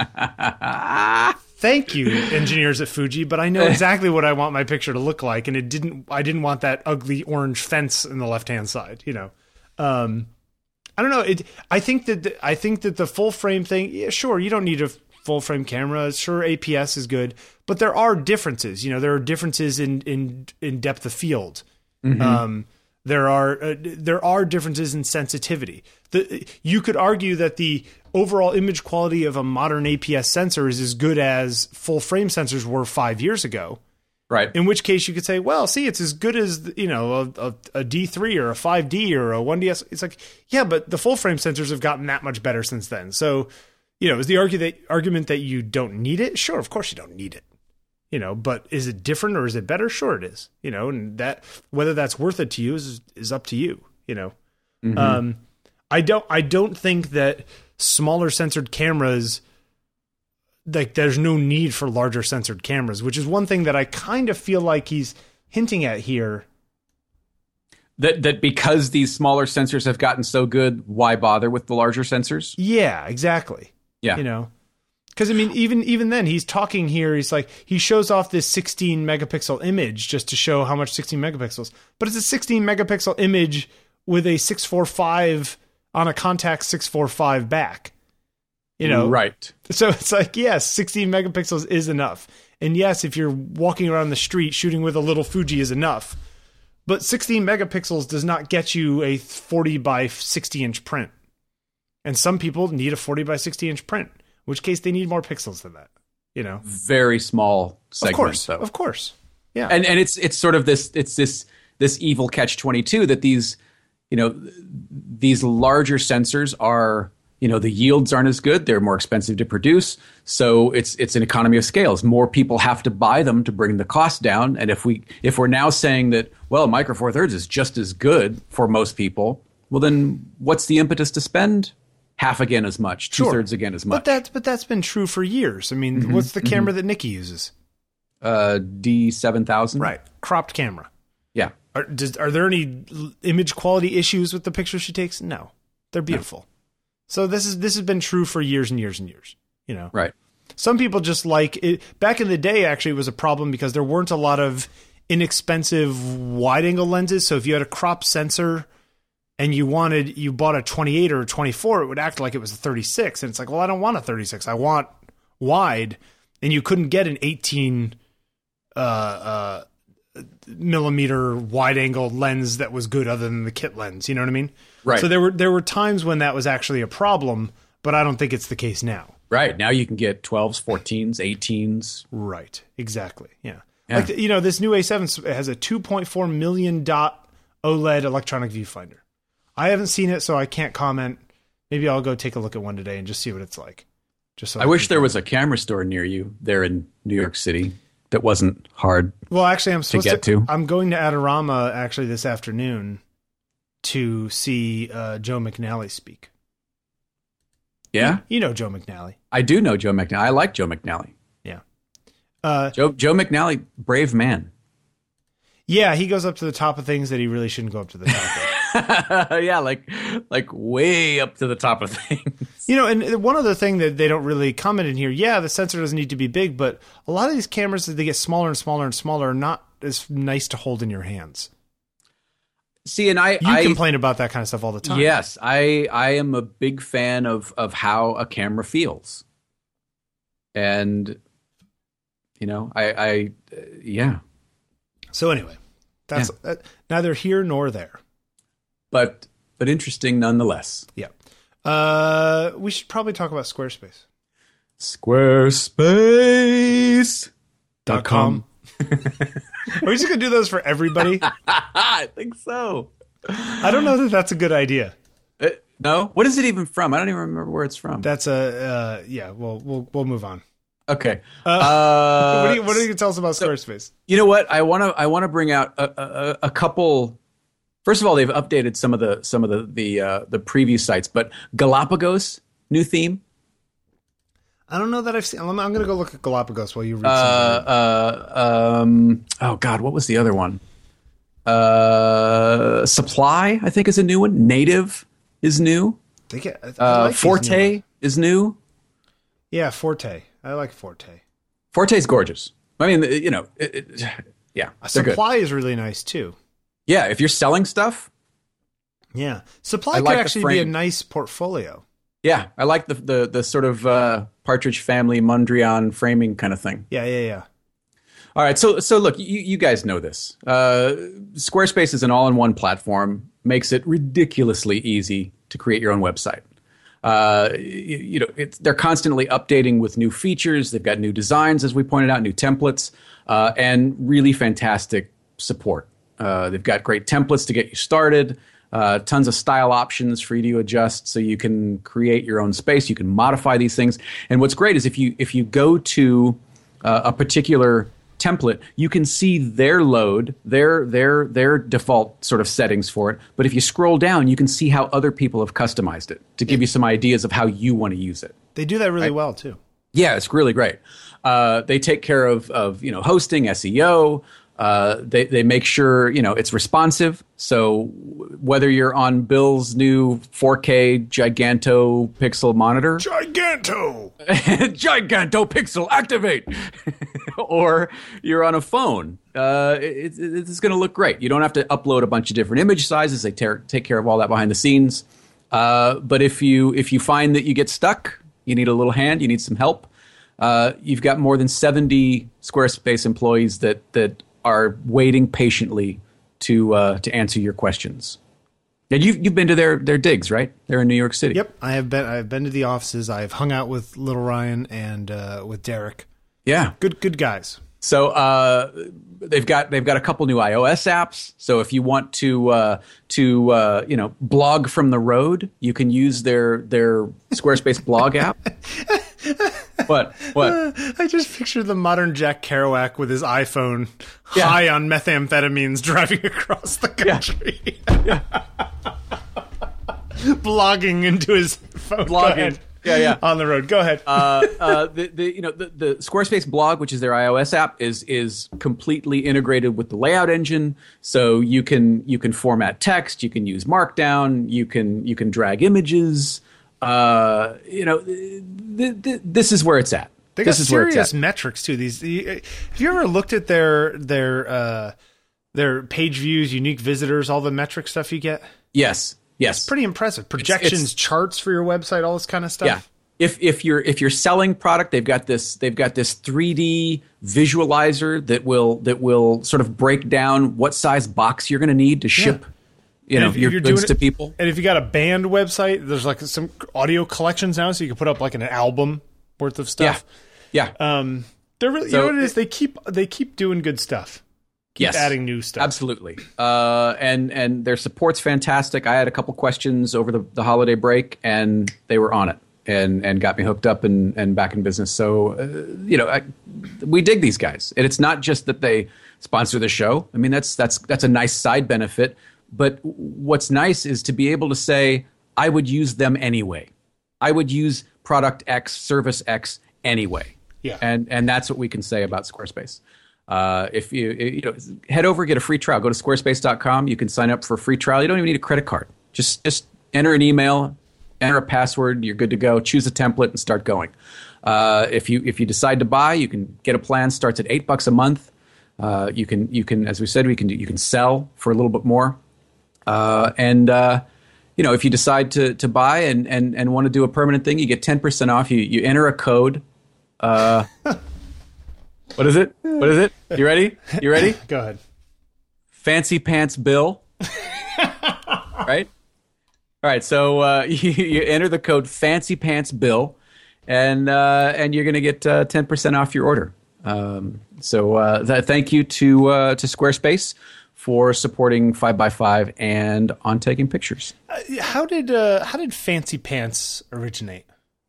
Thank you, engineers at Fuji, but I know exactly what I want my picture to look like, and it didn't. I didn't want that ugly orange fence in the left hand side. You know, um, I don't know. It. I think that the, I think that the full frame thing. Yeah, sure, you don't need a full frame camera. Sure, A P S is good, but there are differences. You know, there are differences in in in depth of field. Mm-hmm. Um, There are uh, there are differences in sensitivity. The, you could argue that the overall image quality of a modern A P S sensor is as good as full frame sensors were five years ago. Right. In which case you could say, well, see, it's as good as, you know, a, a, a D three or a five D or a one D S. It's like, yeah, but the full frame sensors have gotten that much better since then. So, you know, is the argue that, argument that you don't need it? Sure, of course you don't need it. You know, but is it different or is it better? Sure it is. You know, and that whether that's worth it to you is is up to you, you know. Mm-hmm. Um I don't I don't think that smaller sensored cameras, like there's no need for larger sensored cameras, which is one thing that I kind of feel like he's hinting at here. That that because these smaller sensors have gotten so good, why bother with the larger sensors? Yeah, exactly. Yeah. You know, because I mean, even even then, he's talking here. He's like, he shows off this sixteen megapixel image just to show how much sixteen megapixels, but it's a sixteen megapixel image with a six forty-five on a Contax six forty-five back. You know, right. So it's like, yes, sixteen megapixels is enough. And yes, if you're walking around the street shooting with a little Fuji is enough. But sixteen megapixels does not get you a forty by sixty inch print. And some people need a forty by sixty inch print, in which case they need more pixels than that. You know, very small segment, of course, though. Of course. Yeah. And and it's it's sort of this it's this this evil catch twenty-two that these, you know, these larger sensors are, you know, the yields aren't as good. They're more expensive to produce. So it's it's an economy of scales. More people have to buy them to bring the cost down. And if we if we're now saying that, well, Micro Four Thirds is just as good for most people, well, then what's the impetus to spend half again as much, two Sure. thirds again as much? But that's but that's been true for years. I mean, Mm-hmm, what's the camera mm-hmm. that Nikki uses? Uh, D seven thousand. Right, cropped camera. Yeah. Are, does, are there any l- image quality issues with the pictures she takes? No, they're beautiful. No. So this is this has been true for years and years and years. You know, right. Some people just like it. Back in the day, actually, it was a problem because there weren't a lot of inexpensive wide-angle lenses. So if you had a crop sensor and you wanted, you bought a twenty-eight or a twenty-four, it would act like it was a thirty-six. And it's like, well, I don't want a thirty-six. I want wide. And you couldn't get an eighteen uh, uh, millimeter wide-angle lens that was good other than the kit lens. You know what I mean? Right. So there were there were times when that was actually a problem, but I don't think it's the case now. Right. Now you can get twelves, fourteens, eighteens. Right. Exactly. Yeah. Yeah. Like, the, you know, this new A seven has a two point four million dot OLED electronic viewfinder. I haven't seen it, so I can't comment. Maybe I'll go take a look at one today and just see what it's like. Just so I, I wish there was a camera store near you there in New York City that wasn't hard. Well, actually, I'm supposed to get to. I'm going to Adorama actually this afternoon to see uh, Joe McNally speak. Yeah? You, you know Joe McNally. I do know Joe McNally. I like Joe McNally. Yeah. Uh, Joe Joe McNally, brave man. Yeah, he goes up to the top of things that he really shouldn't go up to the top of. Yeah, like like way up to the top of things. You know, and one other thing that they don't really comment in here, yeah, the sensor doesn't need to be big, but a lot of these cameras, as they get smaller and smaller and smaller, are not as nice to hold in your hands. See, and I You I, complain about that kind of stuff all the time. Yes, I I am a big fan of of how a camera feels, and you know, I I uh, yeah. So anyway, that's Yeah. uh, neither here nor there. But but interesting nonetheless. Yeah. Uh, we should probably talk about Squarespace. Squarespace Dot com. Are we just gonna do those for everybody? I think so. I don't know that that's a good idea. Uh, no, what is it even from? I don't even remember where it's from. That's a uh, yeah. Well, we'll we'll move on. Okay. Uh, Uh, what do you what do you tell us about so- Squarespace? You know what? I want to I want to bring out a, a, a couple. First of all, they've updated some of the some of the the uh, the preview sites, but Galapagos new theme. I don't know that I've seen. I'm, I'm going to go look at Galapagos while you read. Uh, something. uh, um, oh God, what was the other one? Uh, Supply, I think, is a new one. Native is new. They get, I, I Uh, like these new Forte ones. is new. Yeah, Forte. I like Forte. Forte's gorgeous. I mean, you know, it, it, yeah, they're good. Supply is really nice too. Yeah, if you're selling stuff, Yeah, Supply I could like the actually be a frame. nice portfolio. yeah, I like the the the sort of uh, Partridge Family Mondrian framing kind of thing. Yeah, yeah, yeah. All right, so so look, you, you guys know this. Uh, Squarespace is an all-in-one platform, makes it ridiculously easy to create your own website. Uh, you, you know, it's, they're constantly updating with new features. They've got new designs, as we pointed out, new templates, uh, and really fantastic support. Uh, they've got great templates to get you started. Uh, tons of style options for you to adjust, so you can create your own space. You can modify these things. And what's great is if you if you go to uh, a particular template, you can see their load, their their their default sort of settings for it. But if you scroll down, you can see how other people have customized it to give you some ideas of how you want to use it. They do that really right? well too. Yeah, it's really great. Uh, they take care of of you know hosting, S E O. Uh, they they make sure you know it's responsive. So whether you're on Bill's new four K Giganto Pixel monitor, Giganto, Giganto Pixel activate, or you're on a phone, uh, it, it's going to look great. You don't have to upload a bunch of different image sizes. They ter- take care of all that behind the scenes. Uh, but if you if you find that you get stuck, you need a little hand, you need some help. Uh, you've got more than seventy Squarespace employees that that are waiting patiently to uh, to answer your questions. And you've you've been to their their digs, right? They're in New York City. Yep, I have been. I've been to the offices. I've hung out with Little Ryan and uh, with Derek. Yeah, good good guys. So uh, they've got they've got a couple new iOS apps. So if you want to uh, to uh, you know blog from the road, you can use their their Squarespace blog app. What? What? Uh, I just picture the modern Jack Kerouac with his iPhone, yeah. high on methamphetamines, driving across the country, yeah. blogging into his phone. Blogging. Yeah, yeah. On the road. Go ahead. uh, uh, the, the you know the, the Squarespace blog, which is their iOS app, is is completely integrated with the layout engine. So you can you can format text, you can use Markdown, you can you can drag images. Uh, you know, th- th- this is where it's at. They got this is where it's serious at. metrics too. These, have you ever looked at their their uh, their page views, unique visitors, all the metric stuff you get? Yes, yes, pretty impressive. Projections, it's, it's, charts for your website, all this kind of stuff. Yeah. If if you're if you're selling product, they've got this they've got this three D visualizer that will that will sort of break down what size box you're going to need to ship. Yeah. You know, your goods to people. And if you got a band website, there's like some audio collections now, so you can put up like an album worth of stuff. Yeah, yeah. Um, they're really, so, you know what it is? They keep they keep doing good stuff. Keep yes, adding new stuff. Absolutely. Uh, and and their support's fantastic. I had a couple questions over the, the holiday break, and they were on it and and got me hooked up and, and back in business. So uh, you know, I, we dig these guys, and it's not just that they sponsor the show. I mean, that's that's that's a nice side benefit. But what's nice is to be able to say, I would use them anyway. I would use product X, service X anyway. Yeah. And and that's what we can say about Squarespace. Uh, if you you know head over, get a free trial. Go to squarespace dot com. You can sign up for a free trial. You don't even need a credit card. Just just enter an email, enter a password. You're good to go. Choose a template and start going. Uh, if you if you decide to buy, you can get a plan. Starts at eight bucks a month. Uh, you can you can as we said we can do, you can sell for a little bit more. Uh, and, uh, you know, if you decide to to buy and, and, and want to do a permanent thing, you get ten percent off. You you enter a code. Uh, what is it? What is it? You ready? You ready? Go ahead. Fancy Pants Bill. Right? All right. So uh, you, you enter the code Fancy Pants Bill, and, uh, and you're going to get uh, ten percent off your order. Um, so uh, th- thank you to uh, to Squarespace for supporting five by five and On Taking Pictures. Uh, how did uh, how did Fancy Pants originate?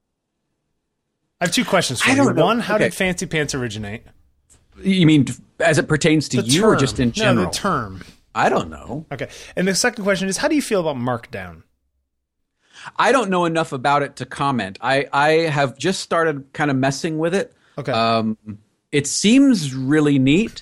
I have two questions for I you. don't know. One, how okay. did Fancy Pants originate? You mean as it pertains to the you term. or just in general? No, the term. I don't know. Okay. And the second question is, how do you feel about Markdown? I don't know enough about it to comment. I, I have just started kind of messing with it. Okay. Um, it seems really neat.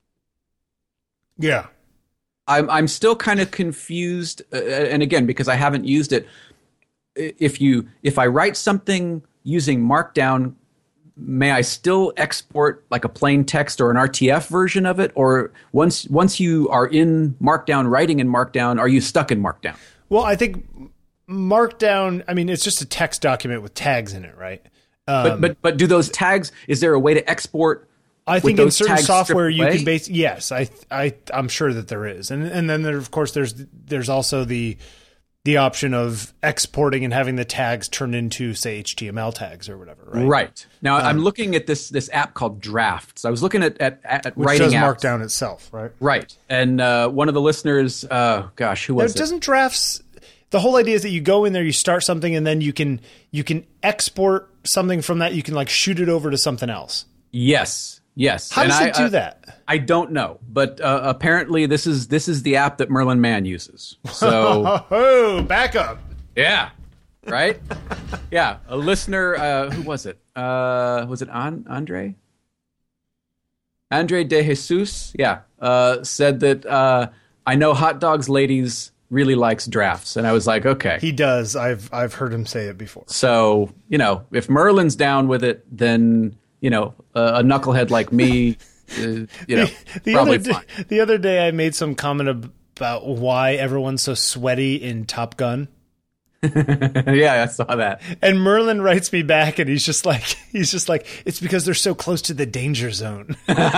Yeah. I'm I'm still kind of confused, uh, and again, because I haven't used it. If you if I write something using Markdown, may I still export like a plain text or an R T F version of it? Or once once you are in Markdown, writing in Markdown, are you stuck in Markdown? Well, I think Markdown, I mean, it's just a text document with tags in it, right? Um, but but but do those tags? Is there a way to export? I think in certain software you away? can base. Yes, I I I'm sure that there is, and and then there of course there's there's also the the option of exporting and having the tags turn into, say, H T M L tags or whatever, right? Right. Now, Um, I'm looking at this this app called Drafts. I was looking at at, at Which writing does apps. Markdown itself, right? Right. And uh, one of the listeners, uh, gosh, who Now, was it? doesn't Drafts... The whole idea is that you go in there, you start something, and then you can you can export something from that. You can like shoot it over to something else. Yes. Yes. How And does I, it do uh, that? I don't know, but uh, apparently this is this is the app that Merlin Mann uses. So Oh, back up. yeah, right? Yeah, a listener. Uh, who was it? Uh, was it An- Andre? Andre De Jesus? Yeah, uh, said that uh, I know Hot Dogs Ladies really likes Drafts, and I was like, okay. He does. I've I've heard him say it before. So you know, if Merlin's down with it, then you know, uh, a knucklehead like me, uh, you know, The probably other day, fine. the other day, I made some comment about why everyone's so sweaty in Top Gun. Yeah, I saw that. And Merlin writes me back, and he's just like, he's just like, it's because they're so close to the danger zone.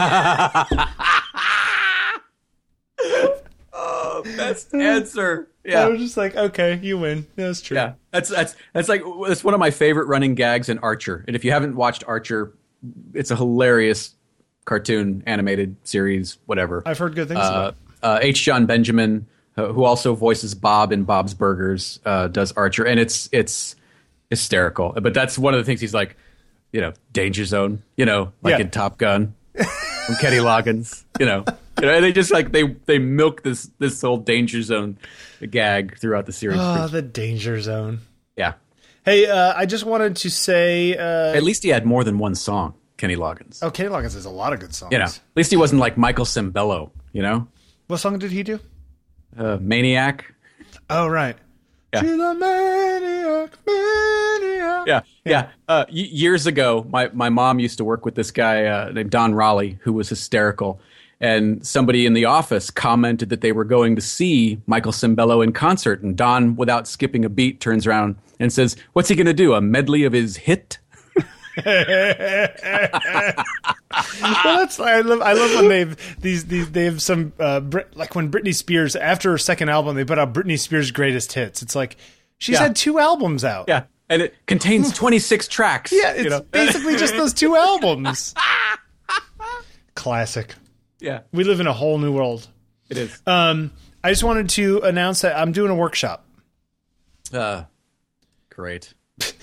Oh, best answer. I Yeah, was just like, okay, you win. That's true. yeah. That's that's that's like that's one of my favorite running gags in Archer. And if you haven't watched Archer, it's a hilarious cartoon animated series. Whatever. I've heard good things Uh, about it. uh, H. John Benjamin, uh, who also voices Bob in Bob's Burgers, uh, does Archer, and it's it's hysterical. But that's one of the things he's like, you know, danger zone, you know, like Yeah. in Top Gun, from Kenny Loggins, you know, you know, they just like they they milk this this whole danger zone gag throughout the series. Oh, the danger zone. Yeah, Hey, uh, I just wanted to say, uh, at least he had more than one song, Kenny Loggins. oh, Kenny Loggins has a lot of good songs. You know, at least he wasn't like Michael Sembello, you know, What song did he do? uh, Maniac. Oh, right. Yeah. She's a maniac, maniac. Yeah, yeah. Uh, y- years ago, my, my mom used to work with this guy uh, named Don Raleigh, who was hysterical. And somebody in the office commented that they were going to see Michael Sembello in concert. And Don, without skipping a beat, turns around and says, "What's he going to do? A medley of his hit?" Well, that's I love. I love when they've these these they have some uh, Brit, like when Britney Spears after her second album they put out Britney Spears' greatest hits. It's like she's Yeah. had two albums out. Yeah, and it contains twenty-six tracks. Yeah, it's you know? basically just those two albums. Classic. Yeah, We live in a whole new world. it is. Um, I just wanted to announce that I'm doing a workshop. Uh, great.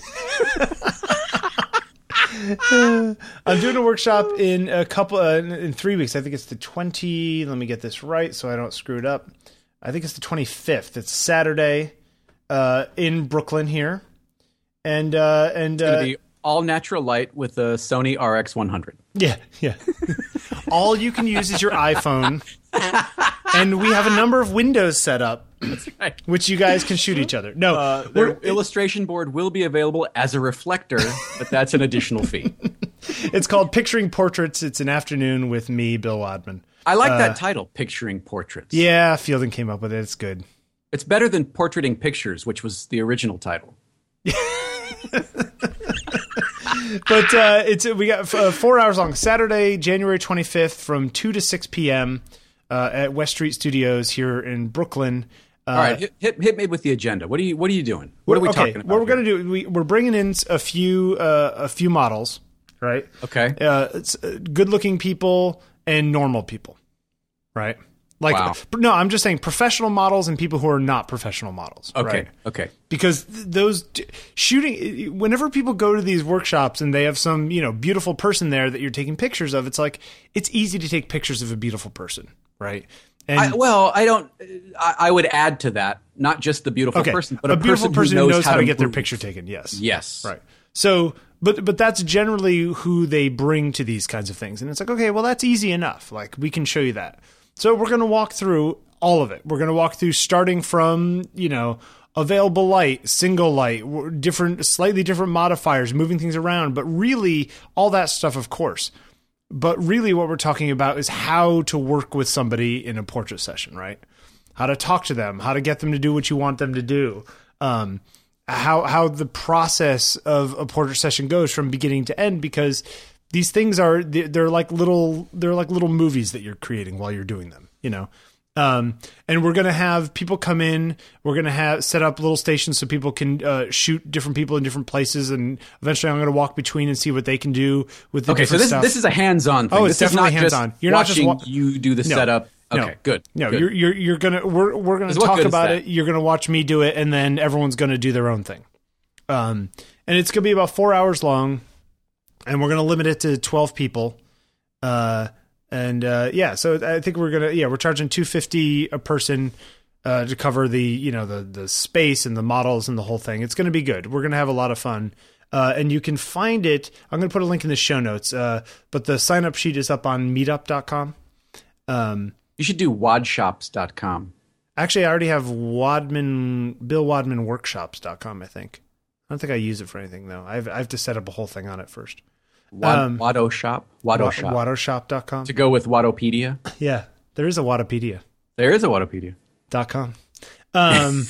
I'm doing a workshop in a couple uh, in in three weeks. I think it's the twenty. Let me get this right so I don't screw it up. I think it's the twenty-fifth. It's Saturday uh, in Brooklyn here, and uh, and It's uh, going to be all natural light with a Sony R X one hundred. yeah, yeah. All you can use is your iPhone, and we have a number of windows set up, Right. which you guys can shoot each other. No, Uh, we're- their illustration board will be available as a reflector, but that's an additional fee. it's called Picturing Portraits. It's an afternoon with me, Bill Wadman. I like that title, Picturing Portraits. Yeah, Fielding came up with it. It's good. It's better than Portraiting Pictures, which was the original title. But uh, it's we got uh, four hours long. Saturday, January twenty-fifth, from two to six p.m. Uh, at West Street Studios here in Brooklyn. Uh, All right, hit, hit, hit me with the agenda. What are you What are you doing? What are we okay, talking about? what we're here? going to do? We, we're bringing in a few uh, a few models, right? Okay. Uh, it's uh, good-looking people and normal people, right? Like, Wow. no, I'm just saying professional models and people who are not professional models. Okay. right? Okay. Because th- those d- shooting, whenever people go to these workshops and they have some, you know, beautiful person there that you're taking pictures of, it's like, it's easy to take pictures of a beautiful person, right? And I, well, I don't. I, I would add to that not just the beautiful okay, person, but a a, beautiful person, who knows, how, to get their move. picture taken. Yes. Yes. Right. So, but but that's generally who they bring to these kinds of things, and it's like, okay, well, that's easy enough. Like, we can show you that. So we're going to walk through all of it. We're going to walk through starting from, you know, available light, single light, w- different, slightly different modifiers, moving things around, but really all that stuff, of course. But really what we're talking about is how to work with somebody in a portrait session, right? How to talk to them, how to get them to do what you want them to do. Um, how, how the process of a portrait session goes from beginning to end, because these things are, they're they're like little, they're like little movies that you're creating while you're doing them, you know? Um, and we're going to have people come in. We're going to have set up little stations so people can uh, shoot different people in different places. And eventually I'm going to walk between and see what they can do with the Okay, so different this stuff. this is a hands-on thing. Oh, it's this definitely is not hands-on. Just You're not just watching wa- you do the No. setup. Okay, No. good. No, good. you're you're you're gonna we're we're gonna 'Cause what talk good is about that? it. You're gonna watch me do it, and then everyone's gonna do their own thing. Um, and it's gonna be about four hours long, and we're gonna limit it to twelve people. Uh, and uh, yeah, so I think we're gonna yeah we're charging two fifty a person uh, to cover the you know the the space and the models and the whole thing. It's gonna be good. We're gonna have a lot of fun. Uh, and you can find it. I'm going to put a link in the show notes. Uh, but the sign up sheet is up on meetup dot com. Um, You should do wadshops dot com. Actually, I already have Wadman, Bill Wadman Workshops dot com, I think. I don't think I use it for anything, though. I have, I have to set up a whole thing on it first. Wad, Um, Wado Shop? Wado Shop. Wadoshop dot com. To go with Wadopedia. Yeah, there is a Wadopedia There is a Wadopedia. dot com. Um,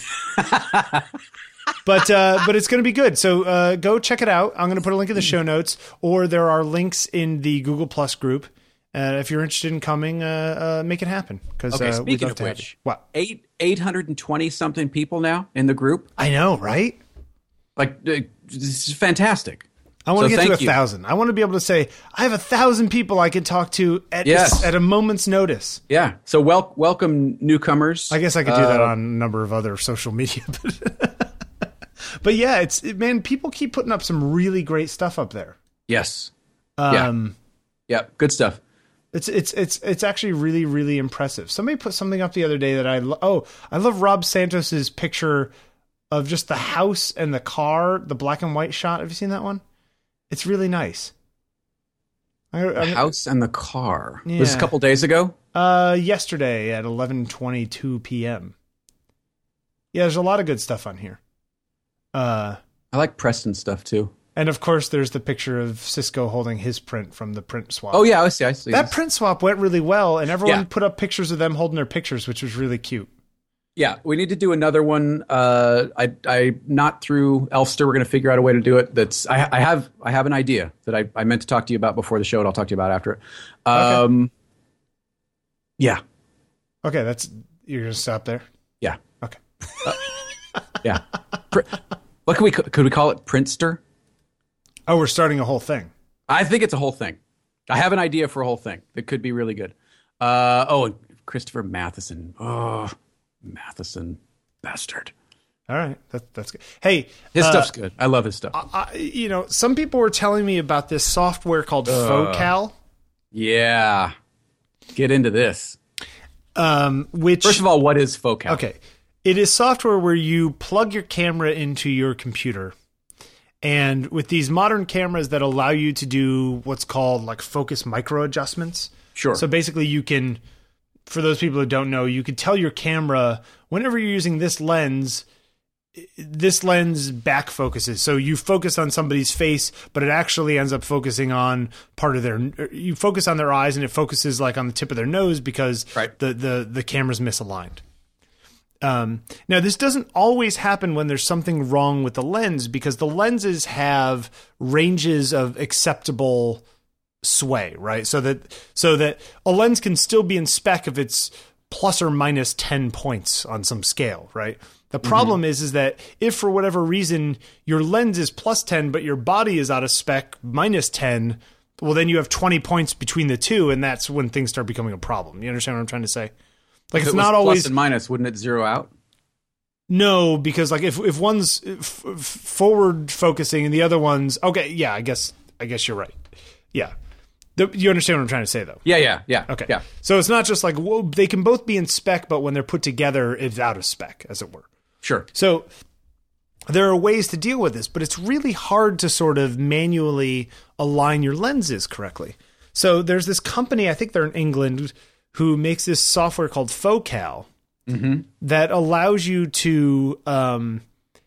but uh, but it's going to be good. So uh, go check it out. I'm going to put a link in the show notes, or there are links in the Google Plus group. Uh, if you're interested in coming, uh, uh, make it happen. Because Okay, uh, we'd speaking love of to have which, you. What? eight eight hundred and twenty something people now in the group. I know, right? Like uh, this is fantastic. I want So to get to a thank you. thousand. I want to be able to say I have a thousand people I can talk to at Yes. at a moment's notice. Yeah. So wel- welcome newcomers. I guess I could do that Uh, on a number of other social media, but, but yeah, it's it, man. People keep putting up some really great stuff up there. Yes. Um, Yeah. Good stuff. It's it's it's it's actually really really impressive. Somebody put something up the other day that I lo- oh I love Rob Santos's picture of just the house and the car, the black and white shot. Have you seen that one? It's really nice. I, The I, house and the car. Yeah. Was this a couple days ago? Uh, yesterday at eleven twenty-two p.m. Yeah, there's a lot of good stuff on here. Uh, I like Preston stuff too. and of course, there's the picture of Cisco holding his print from the print swap. Oh yeah, I see. I see. That print swap went really well, and everyone Yeah. put up pictures of them holding their pictures, which was really cute. Yeah, we need to do another one. Uh, I, I not through Elfster. We're going to figure out a way to do it. That's I, I have I have an idea that I, I meant to talk to you about before the show, and I'll talk to you about after it. Um, Okay. Yeah, Okay, that's you're gonna stop there. yeah, Okay. yeah. Pr- what could we could we call it? Printster? Oh, we're starting a whole thing. I think it's a whole thing. I have an idea for a whole thing that could be really good. Uh, oh, and Christopher Matheson. Oh, Matheson, bastard. All right, that, that's good. Hey, His uh, stuff's good. I love his stuff. I, you know, some people were telling me about this software called Focal, Yeah, get into this. um, which First of all, what is Focal? okay, it is software where you plug your camera into your computer. And with these modern cameras that allow you to do what's called like focus micro adjustments. Sure. So basically you can, for those people who don't know, you can tell your camera whenever you're using this lens, this lens back focuses. So you focus on somebody's face, but it actually ends up focusing on part of their, you focus on their eyes and it focuses like on the tip of their nose because Right. the, the, the camera's misaligned. Um, now, this doesn't always happen when there's something wrong with the lens because the lenses have ranges of acceptable sway, right? So that so that a lens can still be in spec if it's plus or minus ten points on some scale, right? The problem is is that if for whatever reason your lens is plus ten but your body is out of spec minus ten, well then you have twenty points between the two and that's when things start becoming a problem. You understand what I'm trying to say? Like If it's it was not plus always and minus, wouldn't it zero out? no, because like if if one's f- f- forward focusing and the other one's okay, yeah, I guess I guess you're right. Yeah, the, you understand what I'm trying to say, though. Yeah, yeah, yeah. Okay, yeah. So it's not just like whoa, they can both be in spec, but when they're put together, it's out of spec, as it were. Sure. So there are ways to deal with this, but it's really hard to sort of manually align your lenses correctly. So there's this company, I think they're in England, who makes this software called Focal Mm-hmm. that allows you to um,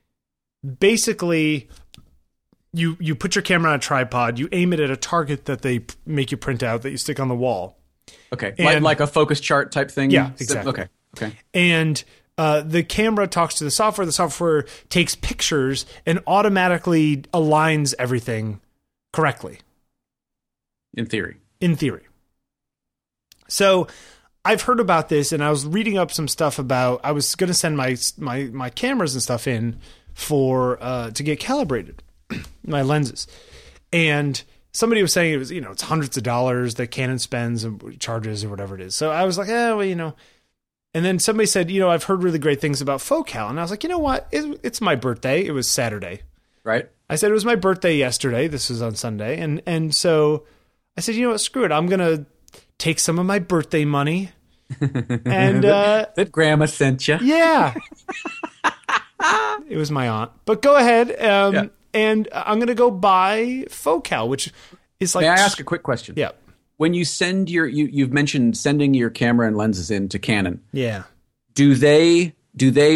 basically you you put your camera on a tripod, you aim it at a target that they p- make you print out that you stick on the wall, Okay. Like, And- like a focus chart type thing? Yeah, So- exactly. Okay. Okay. and uh, the camera talks to the software. The software takes pictures and automatically aligns everything correctly. In theory. In theory. So I've heard about this, and I was reading up some stuff about. I was going to send my my my cameras and stuff in for uh, to get calibrated, my lenses, and somebody was saying it was, you know, it's hundreds of dollars that Canon spends and charges or whatever it is. So I was like, oh, well, you know. And then somebody said, you know, I've heard really great things about Focal. And I was like, you know what? It, it's my birthday. It was Saturday. Right. I said it was my birthday yesterday. This was on Sunday. And and so I said, you know what? Screw it. I'm going to take some of my birthday money. And uh, that grandma sent you. Yeah. It was my aunt. But go ahead. Um, yeah. And I'm going to go buy Focal, which is like... May I ask a quick question? Yeah. When you send your... You, you've mentioned sending your camera and lenses in to Canon. Yeah. Do they... Do they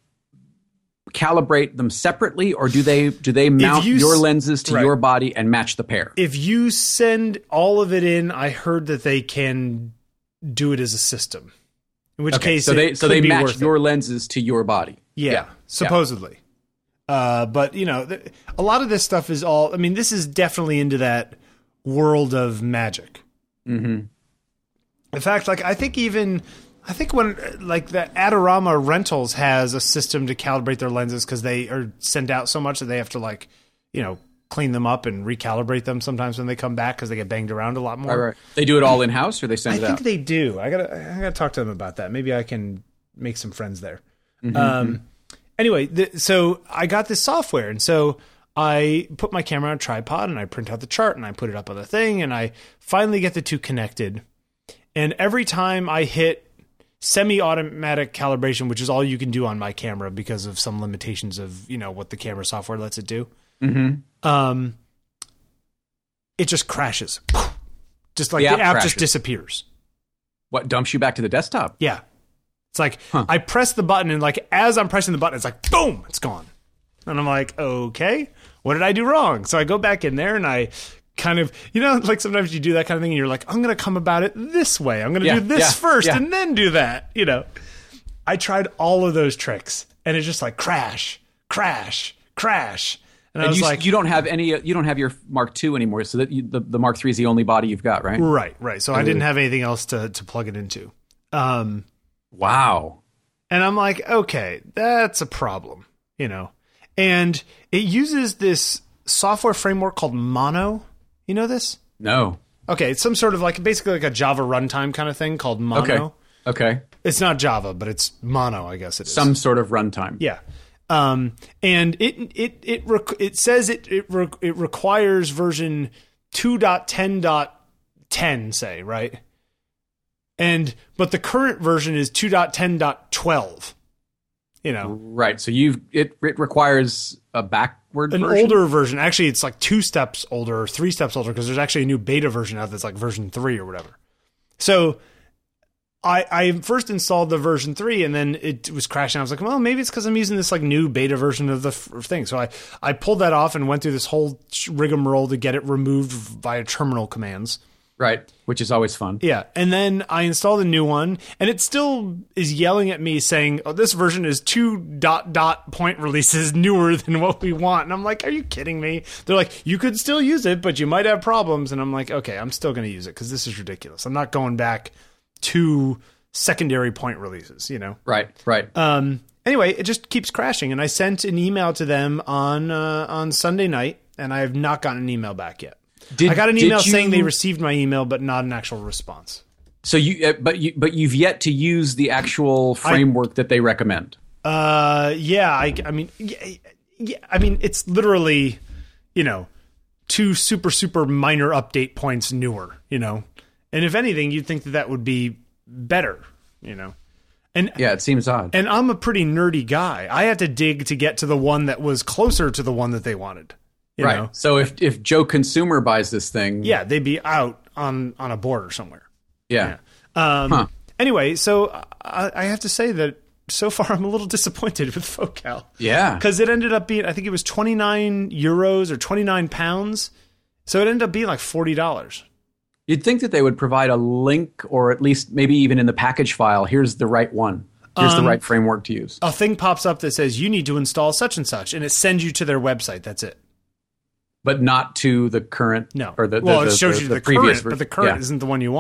calibrate them separately, or do they do they mount you, your lenses to right. your body and match the pair? If you send all of it in, I heard that they can do it as a system. In which okay, case, so they it so could they be match worth your it. lenses to your body. Yeah, yeah. supposedly. Yeah. Uh, but you know, th- a lot of this stuff is all. I mean, this is definitely into that world of magic. Mm-hmm. In fact, like I think even. I think when, like, the Adorama Rentals has a system to calibrate their lenses because they are sent out so much that they have to, like, you know, clean them up and recalibrate them sometimes when they come back because they get banged around a lot more. Right, right. They do it all in house, or they send I it out? I think they do. I gotta, I gotta talk to them about that. Maybe I can make some friends there. Mm-hmm. Um, anyway, the, so I got this software, and so I put my camera on a tripod and I print out the chart and I put it up on the thing, and I finally get the two connected. And every time I hit semi-automatic calibration, which is all you can do on my camera because of some limitations of, you know, what the camera software lets it do. Mm-hmm. Um, it just crashes. Just like the the app, app crashes. just disappears. What, dumps you back to the desktop? Yeah. It's like, huh. I press the button and like, as I'm pressing the button, it's like, boom, it's gone. And I'm like, okay, what did I do wrong? So I go back in there and I kind of, you know, like sometimes you do that kind of thing and you're like, I'm going to come about it this way. I'm going to yeah, do this yeah, first yeah. and then do that. You know, I tried all of those tricks and it's just like crash, crash, crash. And, and I was you, like, you don't have any, you don't have your Mark two anymore. So that you, the, the Mark three is the only body you've got, right? Right, right. So I didn't have anything else to, to plug it into. Um, wow. And I'm like, okay, that's a problem, you know, and it uses this software framework called Mono. You know this? No. Okay, it's some sort of like basically like a Java runtime kind of thing called Mono. Okay. Okay. It's not Java, but it's Mono, I guess it is. Some sort of runtime. Yeah. Um, and it it it rec- it says it it, re- it requires version two point ten point ten, say, right? And but the current version is two point ten point twelve. You know. Right. So you've it it requires a backward an version? older version. Actually, it's like two steps older or three steps older because there's actually a new beta version out that's like version three or whatever. So I I first installed the version three and then it was crashing. I was like, well, maybe it's because I'm using this like new beta version of the f- thing. So I, I pulled that off and went through this whole rigmarole to get it removed via terminal commands. Right, which is always fun. Yeah, and then I installed a new one, and it still is yelling at me saying, oh, this version is two dot dot point releases newer than what we want. And I'm like, are you kidding me? They're like, you could still use it, but you might have problems. And I'm like, okay, I'm still going to use it because this is ridiculous. I'm not going back to secondary point releases, you know? Right, right. Um. Anyway, it just keeps crashing, and I sent an email to them on uh, on Sunday night, and I have not gotten an email back yet. Did, I got an email you, saying they received my email, but not an actual response. So you, uh, but you, but you've yet to use the actual framework I, that they recommend. Uh, yeah. I, I mean, yeah, yeah. I mean, it's literally, you know, two super super minor update points newer. You know, and if anything, you'd think that that would be better. You know, and yeah, it seems odd. And I'm a pretty nerdy guy. I had to dig to get to the one that was closer to the one that they wanted. You right. know? So if, if Joe Consumer buys this thing, yeah, they'd be out on, on a border somewhere. Yeah. yeah. Um, huh. Anyway, so I, I have to say that so far I'm a little disappointed with Focal. Yeah. Because it ended up being, I think it was twenty-nine euros or twenty-nine pounds. So it ended up being like forty dollars. You'd think that they would provide a link, or at least maybe even in the package file, here's the right one. Here's um, the right framework to use. A thing pops up that says you need to install such and such, and it sends you to their website. That's it. But not to the current, no. Or the, well, the, it shows the, you the, the, the previous current, but the current yeah. isn't the one you want.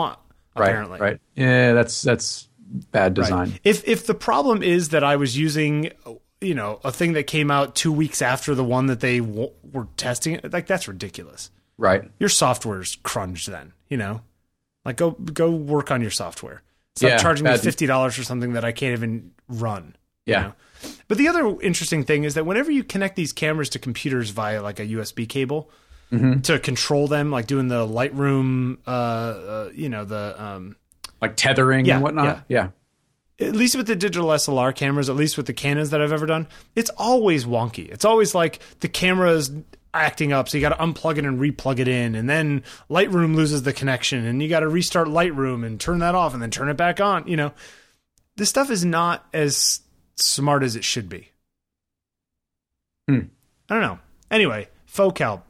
apparently. Right, right. Yeah, that's that's bad design. Right. If if the problem is that I was using, you know, a thing that came out two weeks after the one that they w- were testing, like that's ridiculous. Right. Your software's crunged then, you know? Like go go work on your software. Stop yeah, charging me bad. fifty dollars for something that I can't even run. Yeah. You know? But the other interesting thing is that whenever you connect these cameras to computers via like a U S B cable mm-hmm. to control them, like doing the Lightroom, uh, uh you know, the um, like tethering yeah, and whatnot. Yeah. yeah. At least with the digital S L R cameras, at least with the Canons that I've ever done, it's always wonky. It's always like the camera's acting up, so you got to unplug it and replug it in, and then Lightroom loses the connection, and you got to restart Lightroom and turn that off, and then turn it back on. You know, this stuff is not as smart as it should be. Hmm. I don't know. Anyway, Focal.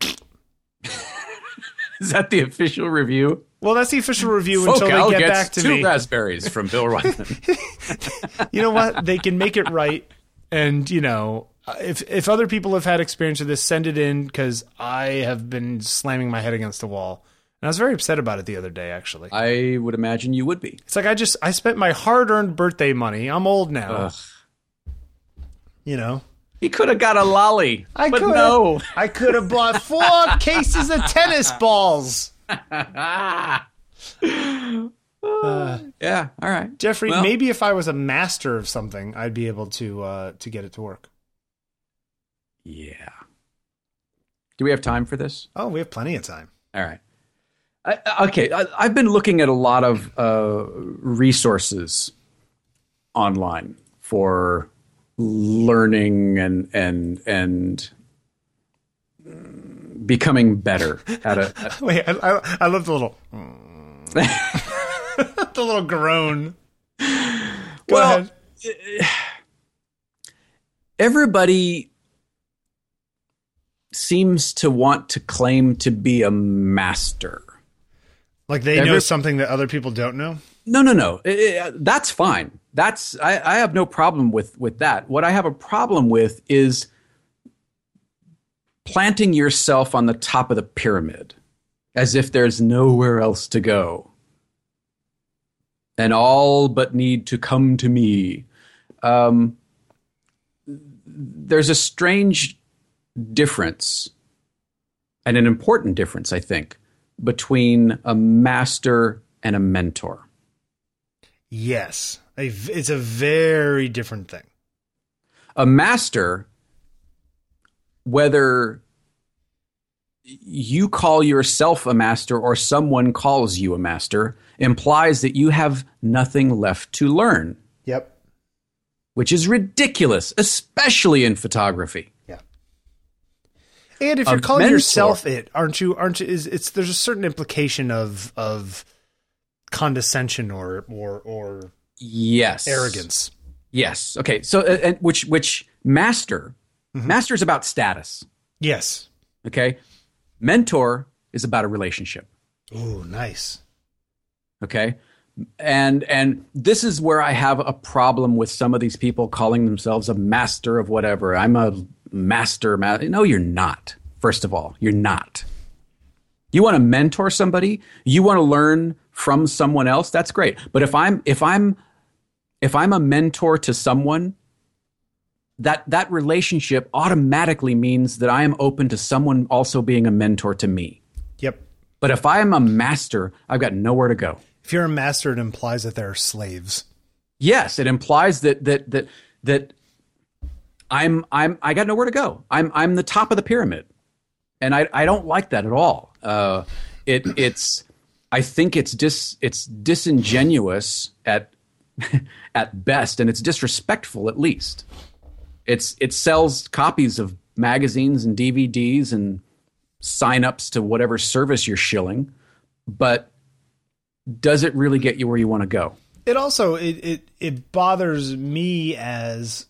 Is that the official review? Well, that's the official review Focal until they get gets back to two me. raspberries from Bill Ryan. You know what? They can make it right, and you know, if if other people have had experience with this, send it in because I have been slamming my head against the wall, and I was very upset about it the other day. Actually, I would imagine you would be. it's like I just I spent my hard-earned birthday money. I'm old now. Ugh. You know, He could have got a lolly, I but coulda- no. I could have bought four cases of tennis balls. uh, Uh, yeah, all right. Jeffrey, Well- maybe if I was a master of something, I'd be able to uh, to get it to work. Yeah. Do we have time for this? Oh, we have plenty of time. All right. I, okay, I, I've been looking at a lot of uh, resources online for learning and and and becoming better at a. At, Wait, I, I, I love the little, the little groan. Go well, ahead. everybody seems to want to claim to be a master. Like they Every- know something that other people don't know. No, no, no. It- it- that's fine. That's I, I have no problem with with that. What I have a problem with is planting yourself on the top of the pyramid as if there's nowhere else to go. And all but need to come to me. Um, there's a strange difference, and an important difference, I think, between a master and a mentor. Yes, a, it's a very different thing. A master, whether you call yourself a master or someone calls you a master, implies that you have nothing left to learn, Yep. which is ridiculous, especially in photography. Yeah. And if A you're calling mentor- yourself it, aren't you? Aren't you? Is it's there's a certain implication of of condescension or or or Yes. arrogance. Yes. Okay. So, uh, and which which master? Mhm. Master is about status. Yes. Okay. Mentor is about a relationship. Ooh, nice. Okay. And and this is where I have a problem with some of these people calling themselves a master of whatever. I'm a master. Ma- no, you're not. First of all, you're not. You want to mentor somebody, you want to learn from someone else, that's great. But if I'm if I'm if I'm a mentor to someone, that that relationship automatically means that I am open to someone also being a mentor to me. Yep. But if I am a master, I've got nowhere to go. If you're a master, it implies that there are slaves. Yes, it implies that that that that I'm I'm I got nowhere to go. I'm I'm the top of the pyramid, and I I don't like that at all. Uh, it it's I think it's dis it's disingenuous at at best, and it's disrespectful at least. It's it sells copies of magazines and D V Ds and sign-ups to whatever service you're shilling, but does it really get you where you want to go? It also it it it bothers me as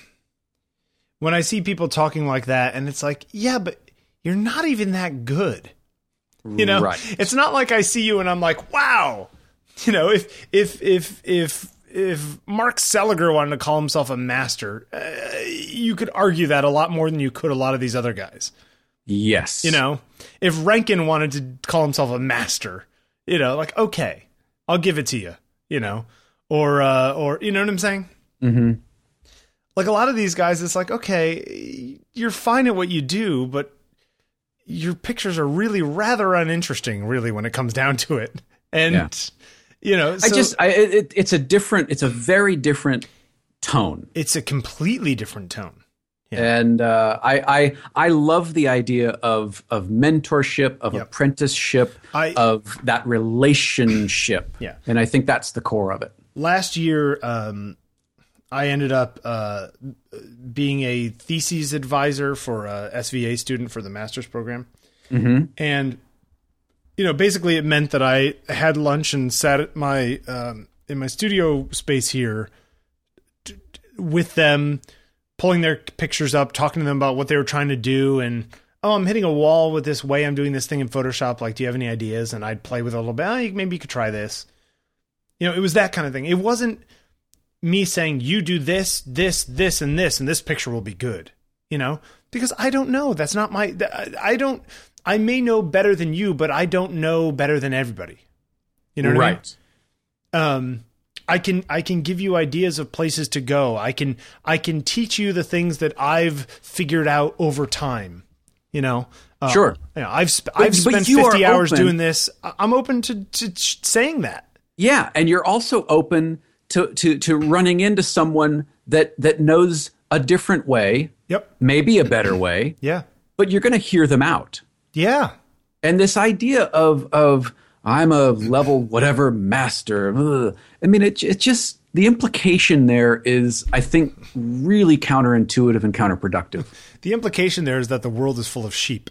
when I see people talking like that, and it's like, yeah, but you're not even that good. You know, Right. It's not like I see you and I'm like, wow. You know, if if if if if Mark Seliger wanted to call himself a master, uh, you could argue that a lot more than you could a lot of these other guys. Yes. You know, if Rankin wanted to call himself a master, you know, like, okay, I'll give it to you, you know, or, uh, or, you know what I'm saying? Mm-hmm. Like a lot of these guys, it's like, okay, you're fine at what you do, but your pictures are really rather uninteresting, really, when it comes down to it. And, yeah. you know, so I just, I, it, it's a different, it's a very different tone. It's a completely different tone. Yeah. And uh, I, I, I love the idea of, of mentorship, of yep. apprenticeship, I, of that relationship. Yeah. And I think that's the core of it. Last year, um, I ended up uh, being a thesis advisor for a S V A student for the master's program. Mm-hmm. And, you know, basically it meant that I had lunch and sat at my um, in my studio space here t- t- with them, pulling their pictures up, talking to them about what they were trying to do. And, oh, I'm hitting a wall with this way I'm doing this thing in Photoshop. Like, do you have any ideas? And I'd play with it a little bit. Oh, maybe you could try this. You know, it was that kind of thing. It wasn't me saying, you do this, this, this, and this, and this picture will be good, you know, because I don't know. That's not my, I don't, I may know better than you, but I don't know better than everybody. You know what right. I mean? Um, I can, I can give you ideas of places to go. I can, I can teach you the things that I've figured out over time, you know? Uh, sure. You know, I've, sp- I've spent fifty hours open. doing this. I'm open to, to saying that. Yeah. And you're also open To, to to running into someone that that knows a different way, yep, maybe a better way, yeah, but you're going to hear them out, yeah. And this idea of of I'm a level whatever master, ugh, I mean, it it just the implication there is, I think, really counterintuitive and counterproductive. The implication there is that the world is full of sheep.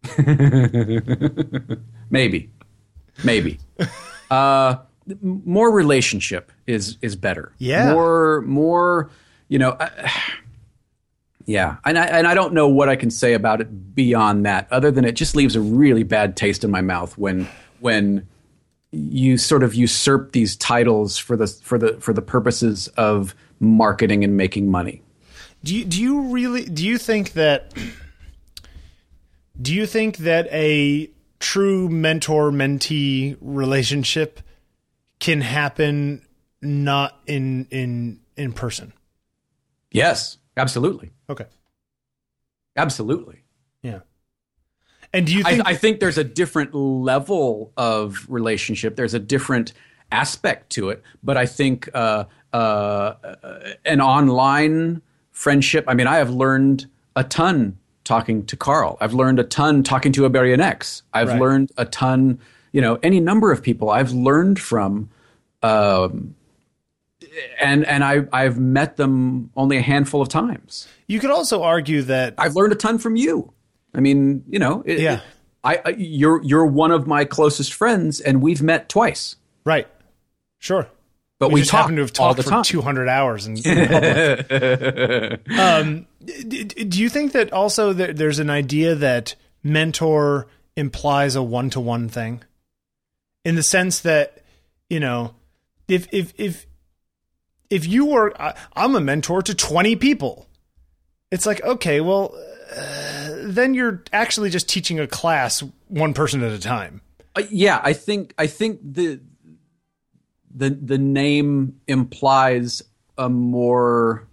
maybe, maybe. Uh, More relationship is is better. Yeah. More more, you know. Uh, yeah, and I and I don't know what I can say about it beyond that, other than it just leaves a really bad taste in my mouth when when you sort of usurp these titles for the for the for the purposes of marketing and making money. Do you do you really do you think that do you think that a true mentor-mentee relationship can happen not in in in person? Yes, absolutely. Okay. Absolutely. Yeah. And do you think I, I think there's a different level of relationship. There's a different aspect to it. But I think uh, uh, an online friendship, I mean, I have learned a ton talking to Carl. I've learned a ton talking to Iberian X. I've right. learned a ton, you know, any number of people I've learned from. Um, and and I, I've met them only a handful of times. You could also argue that I've learned a ton from you. I mean, you know, it, yeah. it, I, I you're you're one of my closest friends, and we've met twice. Right. Sure. But we, we just talk happen to have talked for time. two hundred hours in, in public. um, do you think that also that there's an idea that mentor implies a one-to-one thing, in the sense that, you know, if if if if you were, I, I'm a mentor to twenty people, it's like, okay, well, uh, then you're actually just teaching a class one person at a time. Uh, yeah, I think I think the the the name implies a more.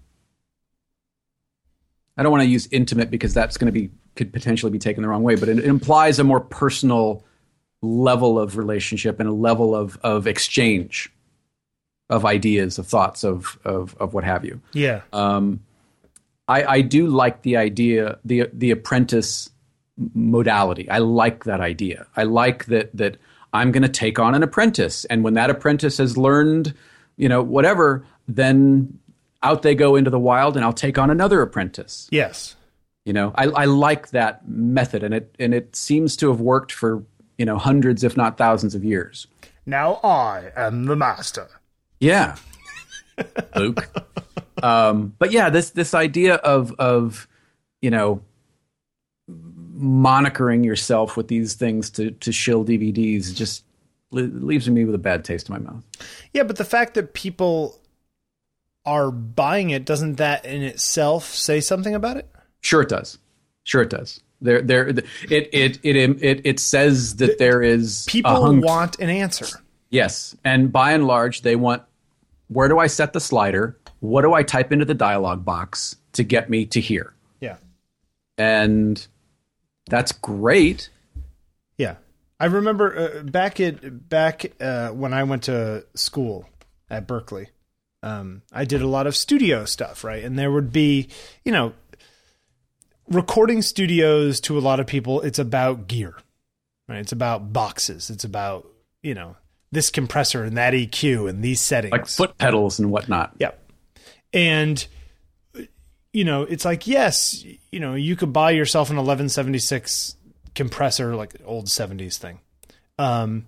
I don't want to use intimate because that's going to be could potentially be taken the wrong way, but it, it implies a more personal level of relationship and a level of of exchange of ideas, of thoughts, of of of what have you. Yeah. Um, I I do like the idea, the the apprentice modality. I like that idea. I like that that I'm going to take on an apprentice, and when that apprentice has learned, you know, whatever, then out they go into the wild, and I'll take on another apprentice. Yes. You know, I I like that method, and it and it seems to have worked for, you know, hundreds, if not thousands of years. Now I am the master. Yeah. Luke. Um, but yeah, this this idea of of, you know, monikering yourself with these things to to shill D V Ds just leaves me with a bad taste in my mouth. Yeah, but the fact that people are buying it, doesn't that in itself say something about it? Sure it does. Sure it does. There there it it it it it says that there is people a hung- want an answer. Yes. And by and large, they want, where do I set the slider? What do I type into the dialog box to get me to here? Yeah. And that's great. Yeah. I remember uh, back at back uh, when I went to school at Berkeley, um, I did a lot of studio stuff, right? And there would be, you know, recording studios to a lot of people, it's about gear, right? It's about boxes. It's about, you know, this compressor and that E Q and these settings. Like foot pedals and whatnot. Yep. And, you know, it's like, yes, you know, you could buy yourself an eleven seventy-six compressor, like old seventies thing. Um,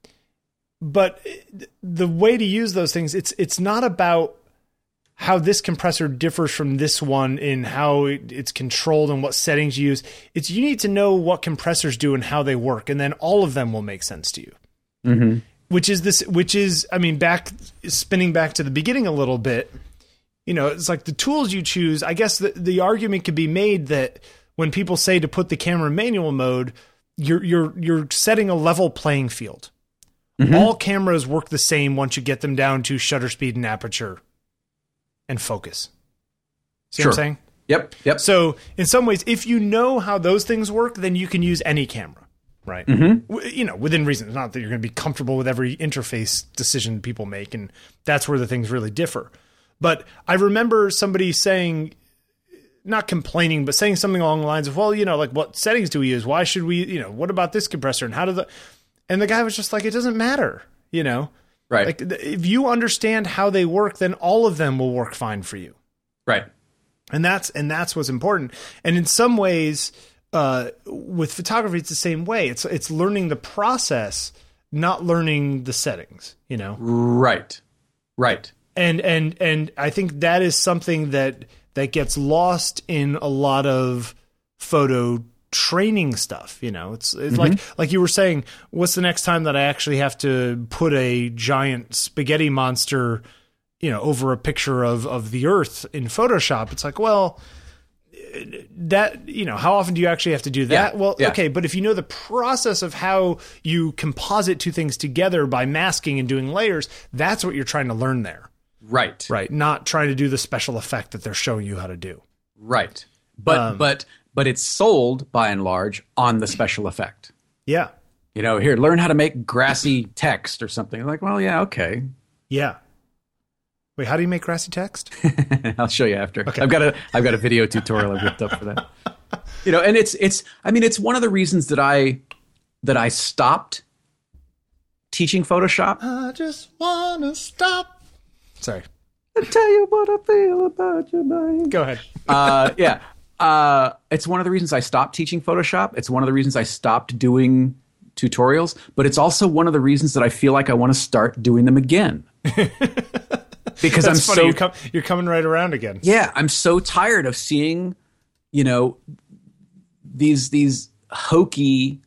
but the way to use those things, it's it's not about how this compressor differs from this one in how it's controlled and what settings you use. It's you need to know what compressors do and how they work, and then all of them will make sense to you. Mm-hmm. Which is this? Which is, I mean, back spinning back to the beginning a little bit. You know, it's like the tools you choose. I guess the, the argument could be made that when people say to put the camera in manual mode, you're you're you're setting a level playing field. Mm-hmm. All cameras work the same once you get them down to shutter speed and aperture and focus. See sure. what I'm saying? Yep. Yep. So in some ways, if you know how those things work, then you can use any camera. Right. Mm-hmm. You know, within reason. It's not that you're going to be comfortable with every interface decision people make. And that's where the things really differ. But I remember somebody saying, not complaining, but saying something along the lines of, well, you know, like what settings do we use? Why should we, you know, what about this compressor? And how do the, and the guy was just like, it doesn't matter, you know? Right. Like if you understand how they work, then all of them will work fine for you. Right. And that's, and that's what's important. And in some ways, Uh, with photography, it's the same way. It's it's learning the process, not learning the settings. You know, right, right. And and and I think that is something that that gets lost in a lot of photo training stuff. You know, it's it's mm-hmm. like like you were saying. What's the next time that I actually have to put a giant spaghetti monster, you know, over a picture of of the Earth in Photoshop? It's like, well. That, you know, how often do you actually have to do that? Yeah, well, yeah. okay, but if you know the process of how you composite two things together by masking and doing layers, that's what you're trying to learn there. Right. Right. Not trying to do the special effect that they're showing you how to do. Right. But Um, but but it's sold by and large on the special effect. Yeah. You know, here, learn how to make grassy text or something. Like, well, yeah, okay. Yeah. Wait, how do you make grassy text? I'll show you after. Okay. I've got a I've got a video tutorial I've whipped up for that. You know, and it's it's I mean, it's one of the reasons that I that I stopped teaching Photoshop. I just wanna stop. Sorry. I'll tell you what I feel about your mind. Go ahead. uh, yeah. Uh, it's one of the reasons I stopped teaching Photoshop. It's one of the reasons I stopped doing tutorials, but it's also one of the reasons that I feel like I want to start doing them again. Because That's I'm funny. so You're, com- you're coming right around again. yeah, I'm so tired of seeing, you know, these these hokey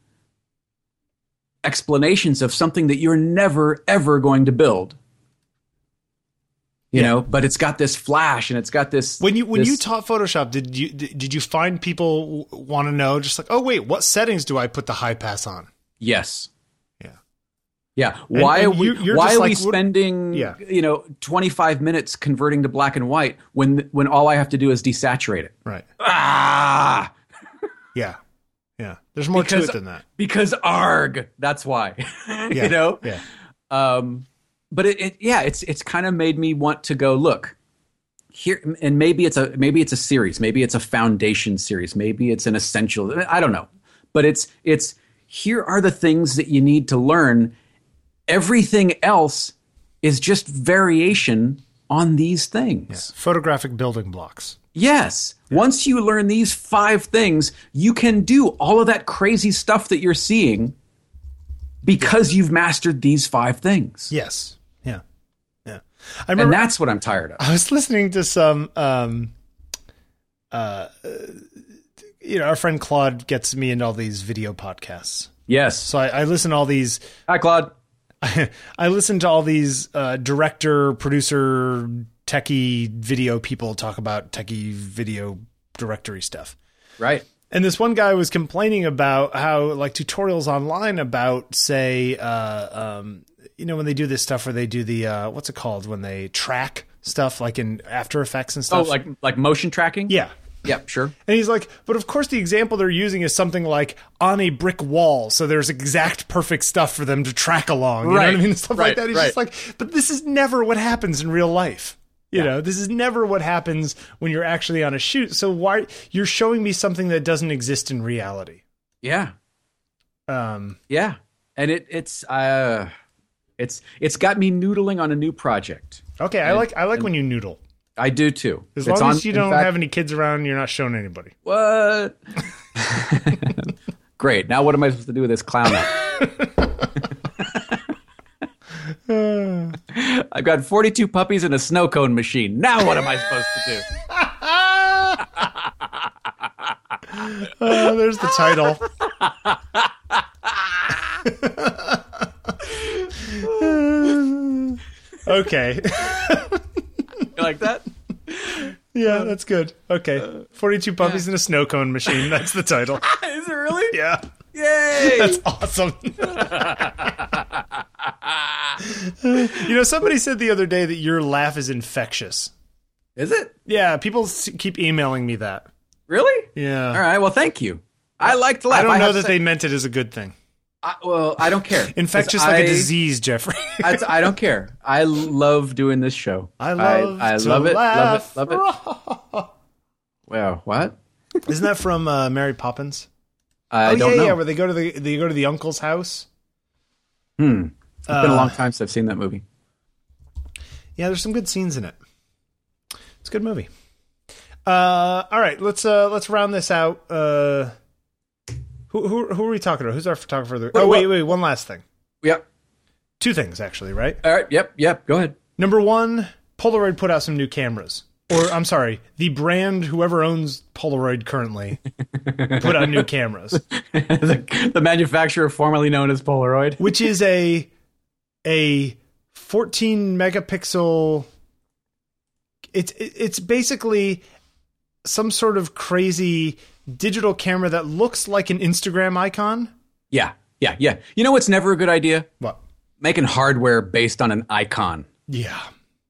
explanations of something that you're never ever going to build. You Yeah. know, but it's got this flash and it's got this. When you when this, you taught Photoshop, did you did did you find people want to know just like, oh wait, what settings do I put the high pass on? Yes. Yeah. Yeah. Why and are we you- you're why just are like, we what- spending Yeah. you know twenty-five minutes converting to black and white when when all I have to do is desaturate it? Right. Ah, Yeah. Yeah. There's more Because- to it than that. because arg, that's why. Yeah. You know? Yeah. Um but it, it yeah, it's it's kind of made me want to go look. Here, and maybe it's a maybe it's a series, maybe it's a foundation series, maybe it's an essential. I don't know, but it's it's here are the things that you need to learn. Everything else is just variation on these things. Photographic building blocks. Yes, once you learn these five things, you can do all of that crazy stuff that you're seeing because you've mastered these five things. Yes. Yeah. Yeah. I And remember that's what I'm tired of. I was listening to some um uh you know, our friend Claude gets me into all these video podcasts. Yes. So I, I listen to all these Hi, Claude. I listen to all these uh, director, producer, techie video people talk about techie video directory stuff. Right. And this one guy was complaining about how like tutorials online about, say, uh, um, you know, when they do this stuff where they do the, uh, what's it called? When they track stuff like in After Effects and stuff. Oh, like like motion tracking? Yeah. Yeah, sure. And he's like, but of course the example they're using is something like on a brick wall. So there's exact perfect stuff for them to track along. You right. know what I mean? Stuff right. like that. He's right. just like, but this is never what happens in real life. You yeah. know, this is never what happens when you're actually on a shoot. So why you're showing me something that doesn't exist in reality? Yeah. Um, yeah. And it it's uh it's it's got me noodling on a new project. Okay, I and, like I like when you noodle. I do too. As it's long on, as you don't fact, have any kids around, you're not showing anybody. What? Great. Now what am I supposed to do with this clown? I've got forty-two puppies and a snow cone machine. Now what am I supposed to do? uh, there's the title. Okay. You like that? Yeah, that's good. Okay. forty-two puppies yeah. in a snow cone machine. That's the title. Is it really? Yeah. Yay! That's awesome. You know, somebody said the other day that your laugh is infectious. Is it? Yeah, people keep emailing me that. Really? Yeah. All right, well, thank you. I like to laugh. I don't I know that say, they meant it as a good thing. I, well, I don't care. Infectious like I, a disease, Jeffrey. I, I don't care. I love doing this show. I love I, I to love it, laugh. love it, love it. Well, what? Isn't that from uh, Mary Poppins? I oh, don't yeah, know. yeah, where they go to the they go to the uncle's house. Hmm. It's uh, been a long time since I've seen that movie. Yeah, there's some good scenes in it. It's a good movie. Uh, all right, let's uh, let's round this out. Uh, who who who are we talking about? Who's our photographer? There? Wait, oh wait, what? wait, one last thing. Yep. Two things actually, right? All right. Yep. Yep. Go ahead. Number one, Polaroid put out some new cameras. Or, I'm sorry, the brand, whoever owns Polaroid currently, put out new cameras. the, the manufacturer formerly known as Polaroid. Which is a a fourteen megapixel... It's, it's basically some sort of crazy digital camera that looks like an Instagram icon. Yeah, yeah, yeah. You know what's never a good idea? What? Making hardware based on an icon. Yeah.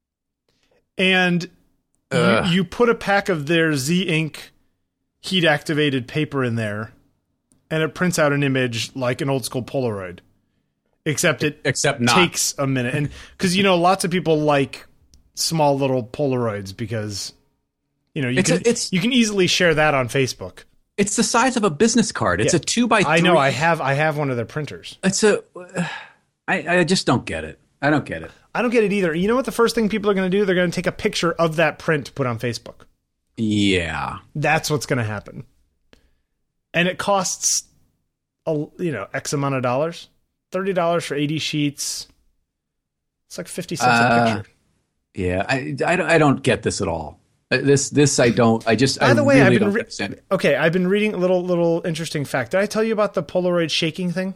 And... You, you put a pack of their Z-Ink heat-activated paper in there, and it prints out an image like an old-school Polaroid. Except it Except not. takes a minute. And because, you know, lots of people like small little Polaroids because, you know, you, it's can, a, it's, you can easily share that on Facebook. It's the size of a business card. It's yeah. a two by three. I know. I have I have one of their printers. It's a... I, I just don't get it. I don't get it. I don't get it either. You know what the first thing people are going to do? They're going to take a picture of that print to put on Facebook. Yeah. That's what's going to happen. And it costs, a, you know, X amount of dollars. thirty dollars for eighty sheets. It's like fifty cents uh, a picture. Yeah, I, I, don't, I don't get this at all. This this I don't. I just. By the I way, really I've been don't re- understand it. Okay, I've been reading a little little interesting fact. Did I tell you about the Polaroid shaking thing?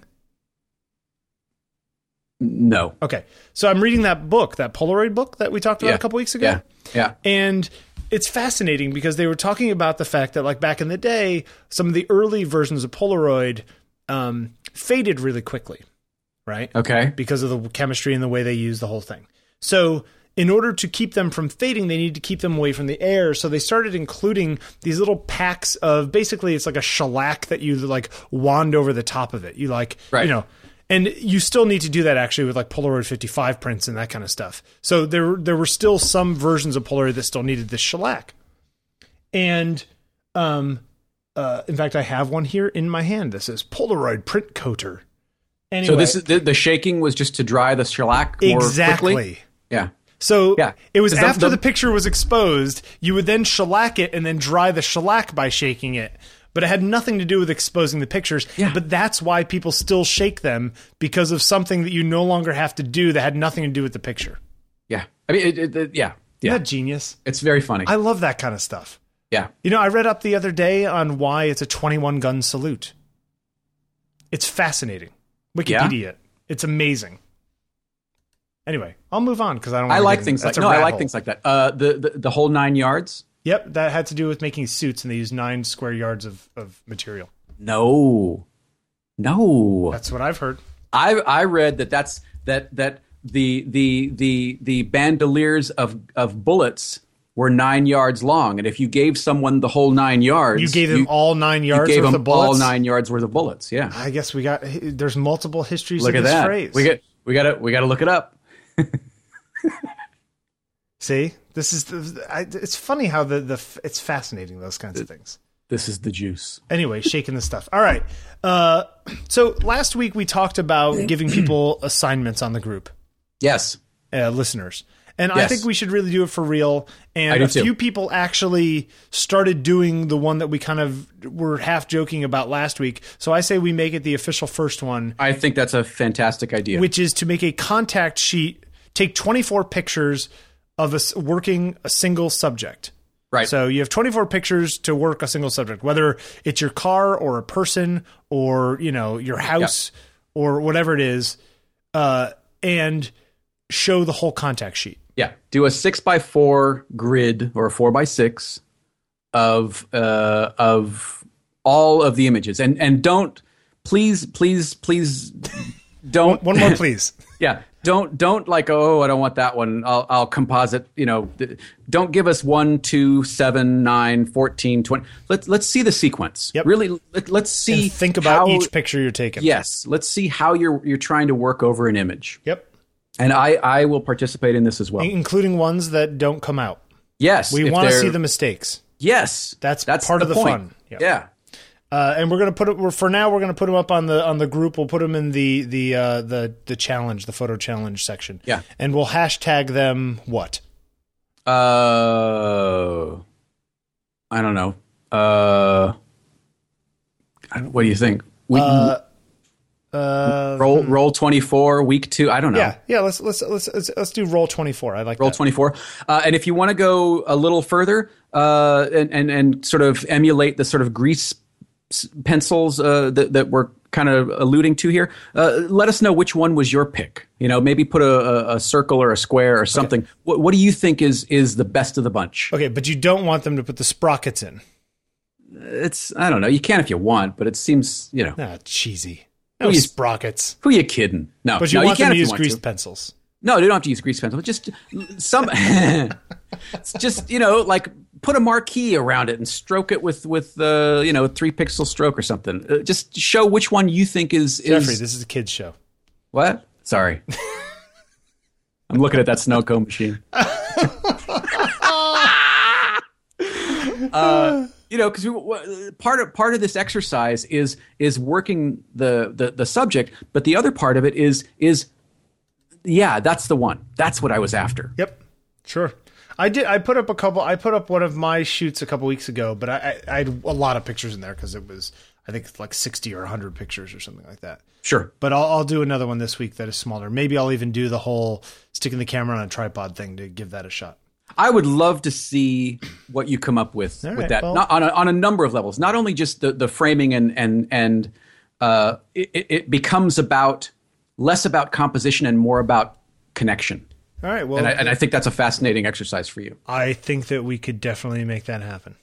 No. Okay. So I'm reading that book, that Polaroid book that we talked about yeah. a couple weeks ago. Yeah. Yeah. And it's fascinating because they were talking about the fact that, like, back in the day, some of the early versions of Polaroid um, faded really quickly, right? Okay. Because of the chemistry and the way they use the whole thing. So in order to keep them from fading, they need to keep them away from the air. So they started including these little packs of, basically it's like a shellac that you like wand over the top of it. You like, right. you know, and you still need to do that actually with like Polaroid fifty-five prints and that kind of stuff. So there, there were still some versions of Polaroid that still needed this shellac. And, um, uh, in fact, I have one here in my hand. This is Polaroid Print Coater. Anyway, so this is the, the shaking was just to dry the shellac more exactly. quickly? Yeah. So yeah. it was the, after the, the picture was exposed, you would then shellac it and then dry the shellac by shaking it. But it had nothing to do with exposing the pictures. Yeah. But that's why people still shake them, because of something that you no longer have to do that had nothing to do with the picture. Yeah. I mean, it, it, it, yeah. Yeah. Isn't that genius? It's very funny. I love that kind of stuff. Yeah. You know, I read up the other day on why it's a twenty-one gun salute. It's fascinating. Wikipedia. Yeah? It's amazing. Anyway, I'll move on because I don't. I like in, things like no, I like hole. things like that. Uh, the, the the whole nine yards. Yep, that had to do with making suits, and they used nine square yards of, of material. No, no, that's what I've heard. I I read that that's that that the the the the bandoliers of of bullets were nine yards long, and if you gave someone the whole nine yards, you gave them you, all nine yards. You gave worth them of bullets? all nine yards worth of bullets. Yeah, I guess we got. There's multiple histories look of at this that. phrase. We get we got to we got to look it up. See, this is the, I, it's funny how the the it's fascinating, those kinds of things. This is the juice. Anyway, shaking the stuff. All right. Uh, so last week we talked about giving people assignments on the group. Yes, uh, listeners. And yes. I think we should really do it for real. And a few too. people actually started doing the one that we kind of were half joking about last week. So I say we make it the official first one. I think that's a fantastic idea. Which is to make a contact sheet, take twenty-four pictures of a, working a single subject. Right. So you have twenty-four pictures to work a single subject, whether it's your car or a person or, you know, your house yeah. or whatever it is, uh, and show the whole contact sheet. Yeah, do a six by four grid or a four by six of uh, of all of the images, and and don't please please please don't one, one more please. Yeah, don't don't like oh I don't want that one. I'll I'll composite. You know, don't give us one, two, seven, nine, fourteen, twenty. Let's let's see the sequence. Yep. Really, let, let's see. And think about how, each picture you're taking. Yes, let's see how you're you're trying to work over an image. Yep. And I, I will participate in this as well. Including ones that don't come out. Yes. We want to see the mistakes. Yes. That's, that's part the of the point. fun. Yeah. yeah. Uh, and we're going to put it, we're, for now, we're going to put them up on the, on the group. We'll put them in the, the, uh, the, the challenge, the photo challenge section. Yeah. And we'll hashtag them what? Uh, I don't know. Uh, what do you think? We, uh, Uh, roll roll twenty-four week two. I don't know. Yeah, yeah. Let's let's let's let's, let's do roll twenty-four. I like roll that. twenty-four. Uh, and if you want to go a little further, uh, and and and sort of emulate the sort of grease pencils uh, that that we're kind of alluding to here, uh, let us know which one was your pick. You know, maybe put a, a, a circle or a square or something. Okay. What what do you think is is the best of the bunch? Okay, but you don't want them to put the sprockets in. It's I don't know. You can if you want, but it seems you know ah, cheesy. No you, sprockets. Who you kidding? No, but you no, want you them can to use want grease to. pencils. No, you don't have to use grease pencils. Just some, it's just you know, like put a marquee around it and stroke it with with uh, you know, three pixel stroke or something. Uh, just show which one you think is is. Jeffrey, this is a kid's show. What? Sorry, I'm looking at that snow cone machine. uh, You know, because part of part of this exercise is is working the, the the subject, but the other part of it is is yeah, that's the one. That's what I was after. Yep, sure. I did. I put up a couple. I put up one of my shoots a couple weeks ago, but I, I, I had a lot of pictures in there because it was I think it's like sixty or a hundred pictures or something like that. Sure. But I'll I'll do another one this week that is smaller. Maybe I'll even do the whole sticking the camera on a tripod thing to give that a shot. I would love to see what you come up with All with right, that, well. not, on a, on a number of levels. Not only just the, the framing and and and uh, it, it becomes about less about composition and more about connection. All right, well, and I, and I think that's a fascinating exercise for you. I think that we could definitely make that happen.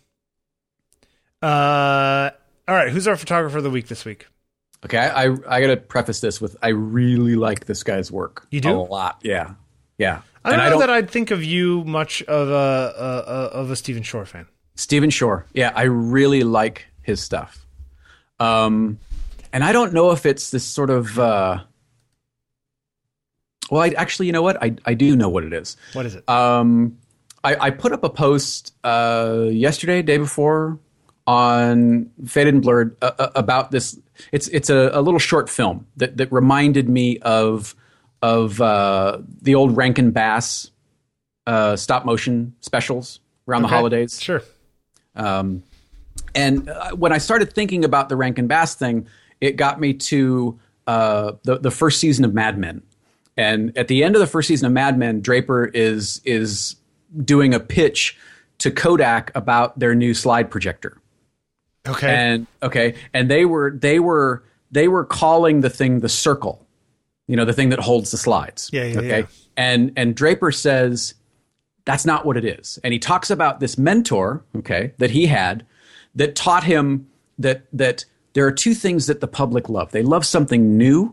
Uh, all right, who's our photographer of the week this week? Okay, I I, I got to preface this with I really like this guy's work. You do? A lot, yeah, yeah. I don't and know I don't, that I'd think of you much of a, a, a of a Stephen Shore fan. Stephen Shore, yeah, I really like his stuff. Um, and I don't know if it's this sort of. Uh, well, I actually, you know what? I I do know what it is. What is it? Um, I, I put up a post uh, yesterday, day before, on Faded and Blurred uh, uh, about this. It's it's a, a little short film that that reminded me of. of uh, the old Rankin Bass uh, stop motion specials around Okay, the holidays. Sure. Um, and uh, when I started thinking about the Rankin Bass thing, it got me to uh, the the first season of Mad Men. And at the end of the first season of Mad Men, Draper is is doing a pitch to Kodak about their new slide projector. Okay. And okay, and they were they were they were calling the thing the Circle. You know, the thing that holds the slides. Yeah, yeah, okay? yeah. And and Draper says that's not what it is. And he talks about this mentor, okay, that he had that taught him that that there are two things that the public love. They love something new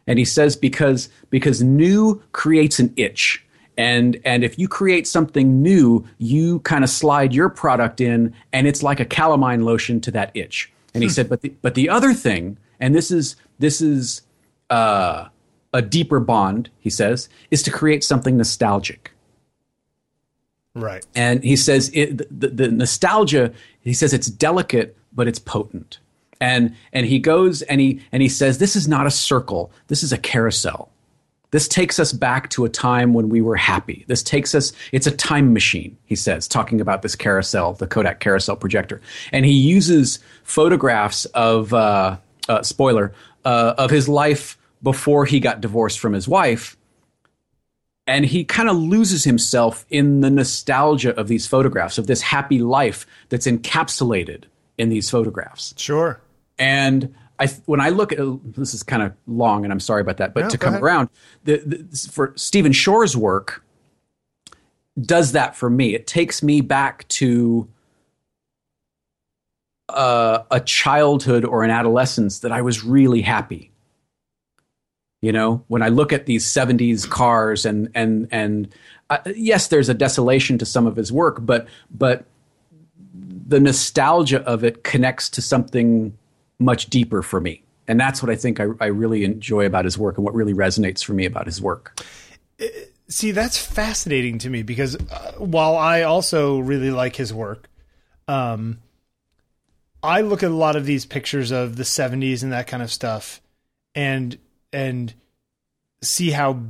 And he says because because new creates an itch. And and if you create something new, you kind of slide your product in, and it's like a calamine lotion to that itch. And he hmm. said, but the, but the other thing, and this is this is uh, a deeper bond, he says, is to create something nostalgic. Right. And he says it, the, the nostalgia, he says it's delicate, but it's potent. And and he goes and he and he says, this is not a circle, this is a carousel. This takes us back to a time when we were happy. This takes us, it's a time machine, he says, talking about this carousel, the Kodak carousel projector. And he uses photographs of, uh, uh, spoiler, uh, of his life before he got divorced from his wife. And he kind of loses himself in the nostalgia of these photographs, of this happy life that's encapsulated in these photographs. Sure. And I, when I look at, this is kind of long and I'm sorry about that, but no, to come ahead. around, the, the, for Stephen Shore's work does that for me. It takes me back to uh, a childhood or an adolescence that I was really happy. You know, when I look at these seventies cars and, and, and uh, yes, there's a desolation to some of his work, but, but the nostalgia of it connects to something much deeper for me. And that's what I think I, I really enjoy about his work and what really resonates for me about his work. See, that's fascinating to me because uh, while I also really like his work, um, I look at a lot of these pictures of the seventies and that kind of stuff and and see how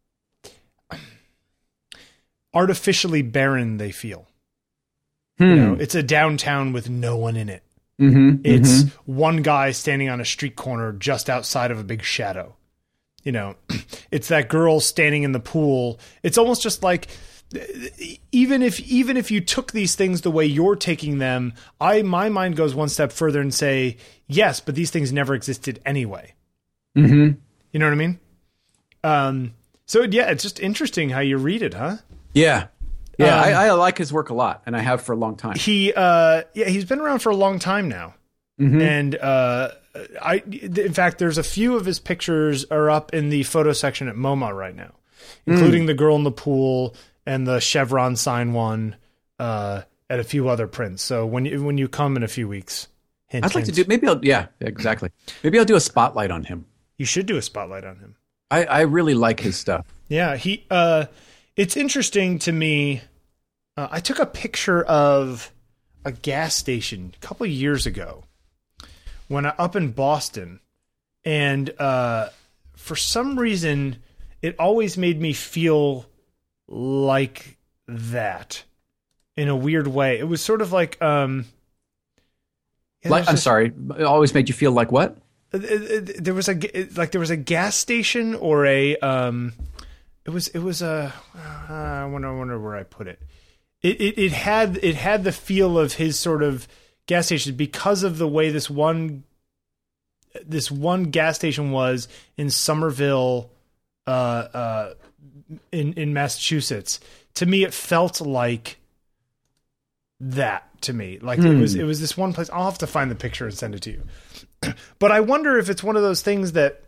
artificially barren they feel. Hmm. You know, it's a downtown with no one in it. Mm-hmm, it's mm-hmm. one guy standing on a street corner just outside of a big shadow. You know, it's that girl standing in the pool. It's almost just like, even if even if you took these things the way you're taking them, I my mind goes one step further and say, yes, but these things never existed anyway. Mm-hmm. You know what I mean? Um. So yeah, it's just interesting how you read it, huh? Yeah. Yeah, um, I, I like his work a lot, and I have for a long time. He, uh, yeah, he's been around for a long time now, mm-hmm. and uh, I, in fact, there's a few of his pictures are up in the photo section at MoMA right now, including mm. the girl in the pool and the Chevron sign one, uh, and a few other prints. So when you when you come in a few weeks, hint, I'd like hint. to do maybe I'll yeah exactly maybe I'll do a spotlight on him. You should do a spotlight on him. I, I really like his stuff. Yeah, he. Uh, it's interesting to me. Uh, I took a picture of a gas station a couple of years ago when I up in Boston, and uh, for some reason, it always made me feel like that in a weird way. It was sort of like, um, yeah, like I'm this, sorry, it always made you feel like what? There was a like there was a gas station or a um, it was it was a uh, I wonder I wonder where I put it. It, it it had it had the feel of his sort of gas station because of the way this one this one gas station was in Somerville, uh, uh, in in Massachusetts. To me, it felt like that. To me, like hmm. it was it was this one place. I'll have to find the picture and send it to you. But I wonder if it's one of those things that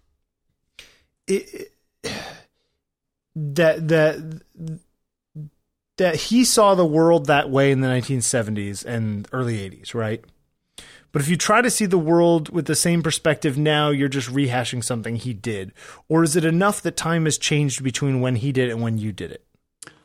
it, that that. that he saw the world that way in the nineteen seventies and early eighties, right? But if you try to see the world with the same perspective now, you're just rehashing something he did. Or is it enough that time has changed between when he did it and when you did it?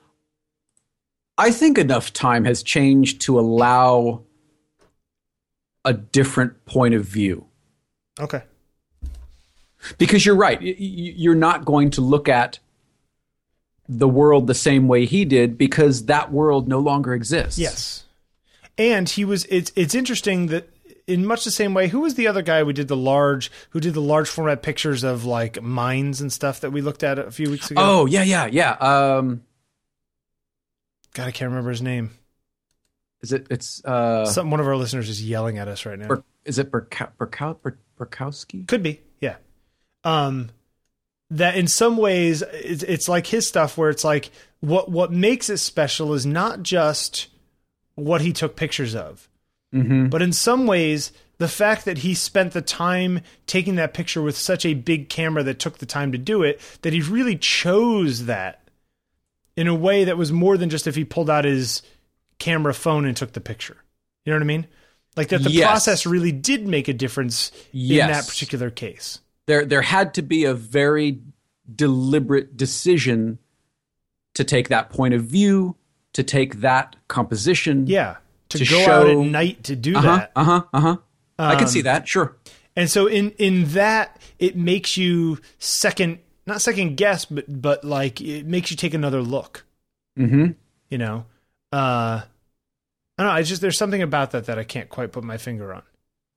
I think enough time has changed to allow a different point of view. Okay. Because you're right. You're not going to look at the world the same way he did because that world no longer exists. Yes. And he was, it's, it's interesting that in much the same way, who was the other guy who did the large, who did the large format pictures of like mines and stuff that we looked at a few weeks ago? Oh, yeah, yeah, yeah. Um, God, I can't remember his name. Is it, it's, uh, Some, one of our listeners is yelling at us right now. Ber, is it Burkow, Burkow, Ber, Burkowski? Could be. Yeah. Um, that in some ways it's, it's like his stuff where it's like what what makes it special is not just what he took pictures of, Mm-hmm. But in some ways, the fact that he spent the time taking that picture with such a big camera that took the time to do it, that he really chose that in a way that was more than just if he pulled out his camera phone and took the picture. You know what I mean? Like that the yes. process really did make a difference yes. in that particular case. There, there had to be a very deliberate decision to take that point of view, to take that composition. Yeah. To, to go show, out at night to do uh-huh, that. Uh-huh, uh-huh. Um, I can see that, sure. And so in, in that, it makes you second, not second guess, but, but like it makes you take another look. Mm-hmm. You know? Uh, I don't know. I just, there's something about that that I can't quite put my finger on.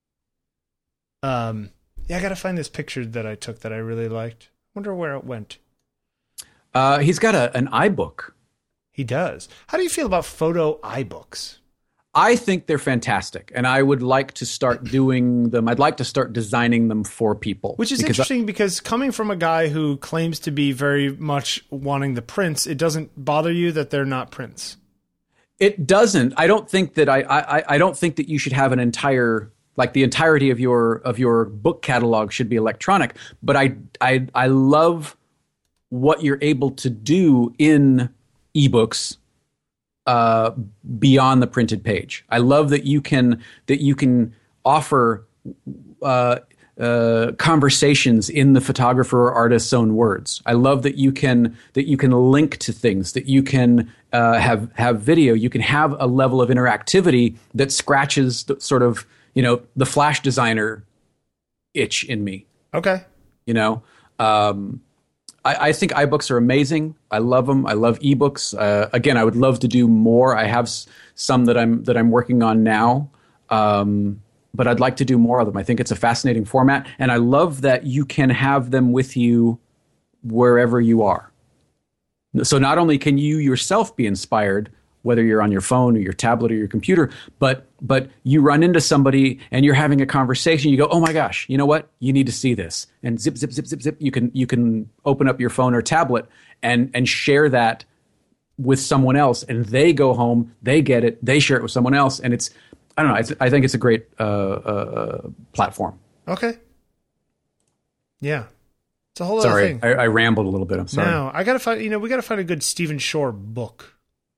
Um, yeah, I got to find this picture that I took that I really liked. Wonder where it went. Uh, he's got a, an iBook. He does. How do you feel about photo iBooks? I think they're fantastic, and I would like to start doing them. I'd like to start designing them for people. Which is because interesting I, because coming from a guy who claims to be very much wanting the prints, it doesn't bother you that they're not prints. It doesn't. I don't think that I, I I don't think that you should have an entire like the entirety of your of your book catalog should be electronic. But I I I love what you're able to do in ebooks uh, beyond the printed page. I love that you can that you can offer uh, uh, conversations in the photographer or artist's own words. I love that you can that you can link to things, that you can uh, have have video. You can have a level of interactivity that scratches the, sort of you know the Flash designer itch in me. Okay, you know. Um, I, I think iBooks are amazing. I love them. I love ebooks. Uh, again, I would love to do more. I have s- some that I'm that I'm working on now, um, but I'd like to do more of them. I think it's a fascinating format, and I love that you can have them with you wherever you are. So not only can you yourself be inspired, whether you're on your phone or your tablet or your computer, but but you run into somebody and you're having a conversation. You go, oh my gosh, you know what? You need to see this. And zip, zip, zip, zip, zip. You can you can open up your phone or tablet and and share that with someone else. And they go home, they get it, they share it with someone else. And it's, I don't know, I, th- I think it's a great uh, uh, platform. Okay. Yeah. It's a whole Sorry, other thing. I, I rambled a little bit. I'm sorry. No, I got to find, you know, we got to find a good Stephen Shore book.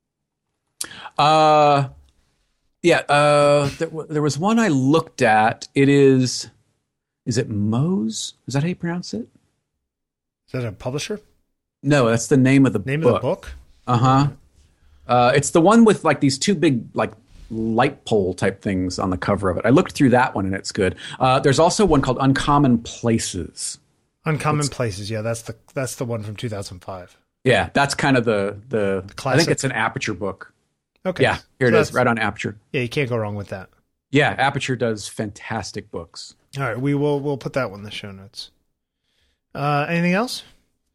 Uh, yeah. Uh, there, there was one I looked at. It is, is it Mose? Is that how you pronounce it? Is that a publisher? No, that's the name of the Name book. of the book? Uh-huh. Uh, it's the one with like these two big like light pole type things on the cover of it. I looked through that one and it's good. Uh, there's also one called Uncommon Places. Uncommon It's, Places. Yeah, that's the that's the one from two thousand five. Yeah, that's kind of the the. The I classic? think it's an Aperture book. Okay. Yeah, here So it is, that's- right on Aperture. Yeah, you can't go wrong with that. Yeah, Aperture does fantastic books. All right, we will we'll put that one in the show notes. Uh, anything else?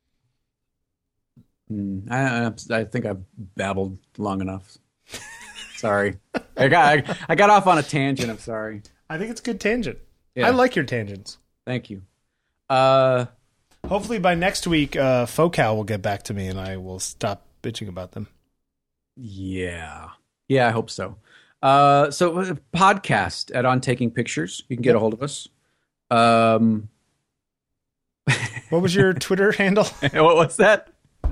Mm, I, I I think I've babbled long enough. Sorry, I got I, I got off on a tangent. I'm sorry. I think it's a good tangent. Yeah. I like your tangents. Thank you. Uh, Hopefully by next week, uh, Focal will get back to me and I will stop bitching about them. yeah, yeah, I hope so. Uh, so uh, podcast at On Taking Pictures. You can get a hold of us. Um, What was your Twitter handle? what, what's that?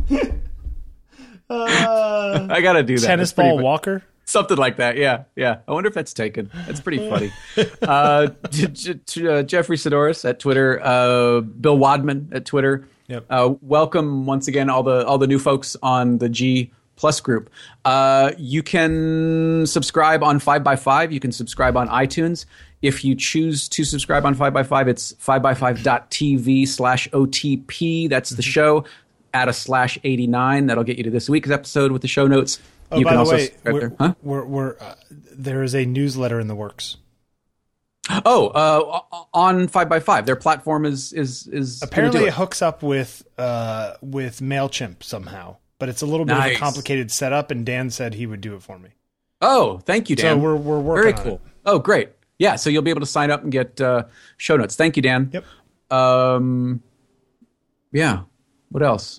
Uh, I gotta do that. Tennis That's pretty ball fu- Walker. Something like that. Yeah, yeah. I wonder if that's taken. That's pretty funny. uh, J- J- J- uh, Jeffrey Sidoris at Twitter. Uh, Bill Wadman at Twitter. Yep. Uh, welcome once again all the all the new folks on the G Plus group. Uh, you can subscribe on five by five. You can subscribe on iTunes. If you choose to subscribe on five by five, it's five by five dot t v slash O T P. That's the show. Add a slash eighty-nine. That'll get you to this week's episode with the show notes. Oh, you by can the also way, subscribe we're, there. Huh? we're, we're, uh, there is a newsletter in the works. Oh, uh, on five by five, their platform is is is Apparently, gonna it do hooks up with uh, with Mailchimp somehow, but it's a little bit of Nice. a complicated setup. And Dan said he would do it for me. Oh, thank you, Dan. So we're we're working very on cool. it. Oh, great. Yeah, so you'll be able to sign up and get uh, show notes. Thank you, Dan. Yep. Um, yeah. What else?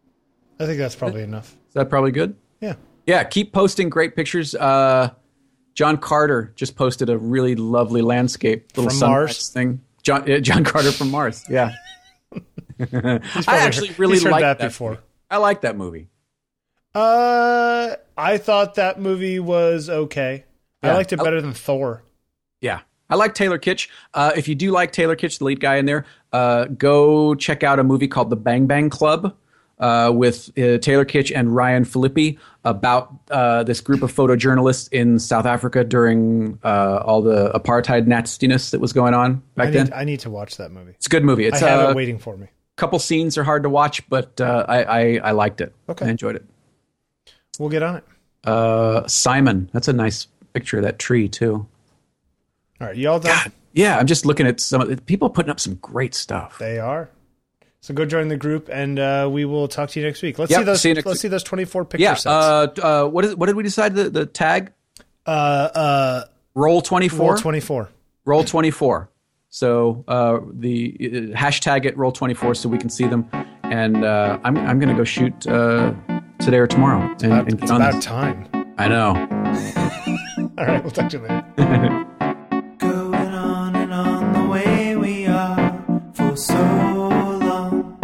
I think that's probably enough. Is that probably good? Yeah. Yeah, keep posting great pictures. Uh, John Carter just posted a really lovely landscape little From sunrise Mars? thing. John uh, John Carter from Mars. Yeah. I actually heard, really he's heard like that that before. movie. I like that movie. Uh, I thought that movie was okay. I Yeah. liked it better than Thor. Yeah. I like Taylor Kitsch. Uh, if you do like Taylor Kitsch, the lead guy in there, uh, go check out a movie called The Bang Bang Club uh, with uh, Taylor Kitsch and Ryan Phillippe about uh, this group of photojournalists in South Africa during uh, all the apartheid nastiness that was going on back I then. need, I need to watch that movie. It's a good movie. I It's have a it waiting for me. couple scenes are hard to watch, but uh, I, I, I liked it. Okay. I enjoyed it. We'll get on it. Uh, Simon. That's a nice picture of that tree, too. All right, y'all done? God. Yeah, I'm just looking at some of the people putting up some great stuff. They are. So go join the group, and uh, we will talk to you next week. Let's Yep, see those. see you next let's week. see those twenty-four picture Yeah. sets. Uh, uh, what is? What did we decide? The, the tag? Uh, uh, Roll twenty-four. roll twenty-four. Roll twenty-four. So uh, the uh, hashtag it roll twenty-four so we can see them. And uh, I'm I'm gonna go shoot uh, today or tomorrow. And, About- and get it's on about this. time. I know. All right, we'll talk to you later. Going on and on the way we are for so long.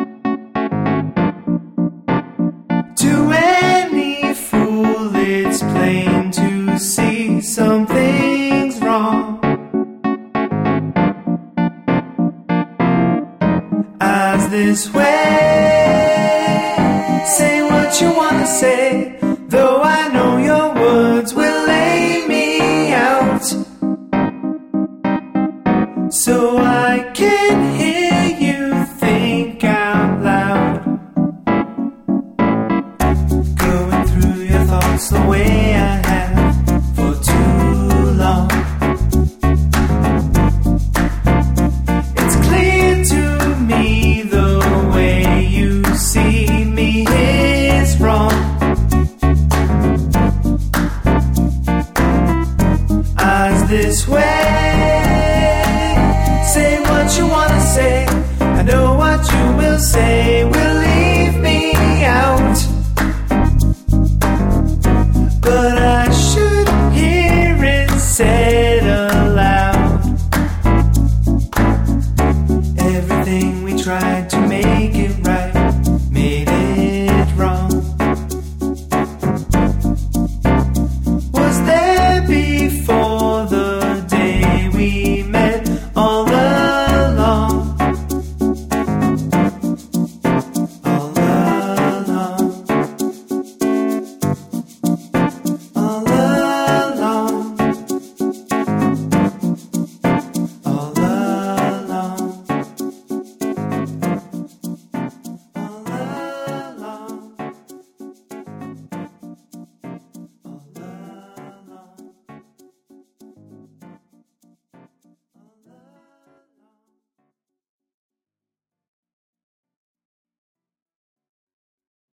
To any fool, it's plain to see something's wrong. As this way, say what you wanna say, though I know your words will lay me out. So I can hear you think out loud. Going through your thoughts the way I have for too long. It's clear to me the way you see me is wrong. Eyes this way, say what you wanna say. I know what you will say will leave me out, but I should hear it said aloud. Everything we tried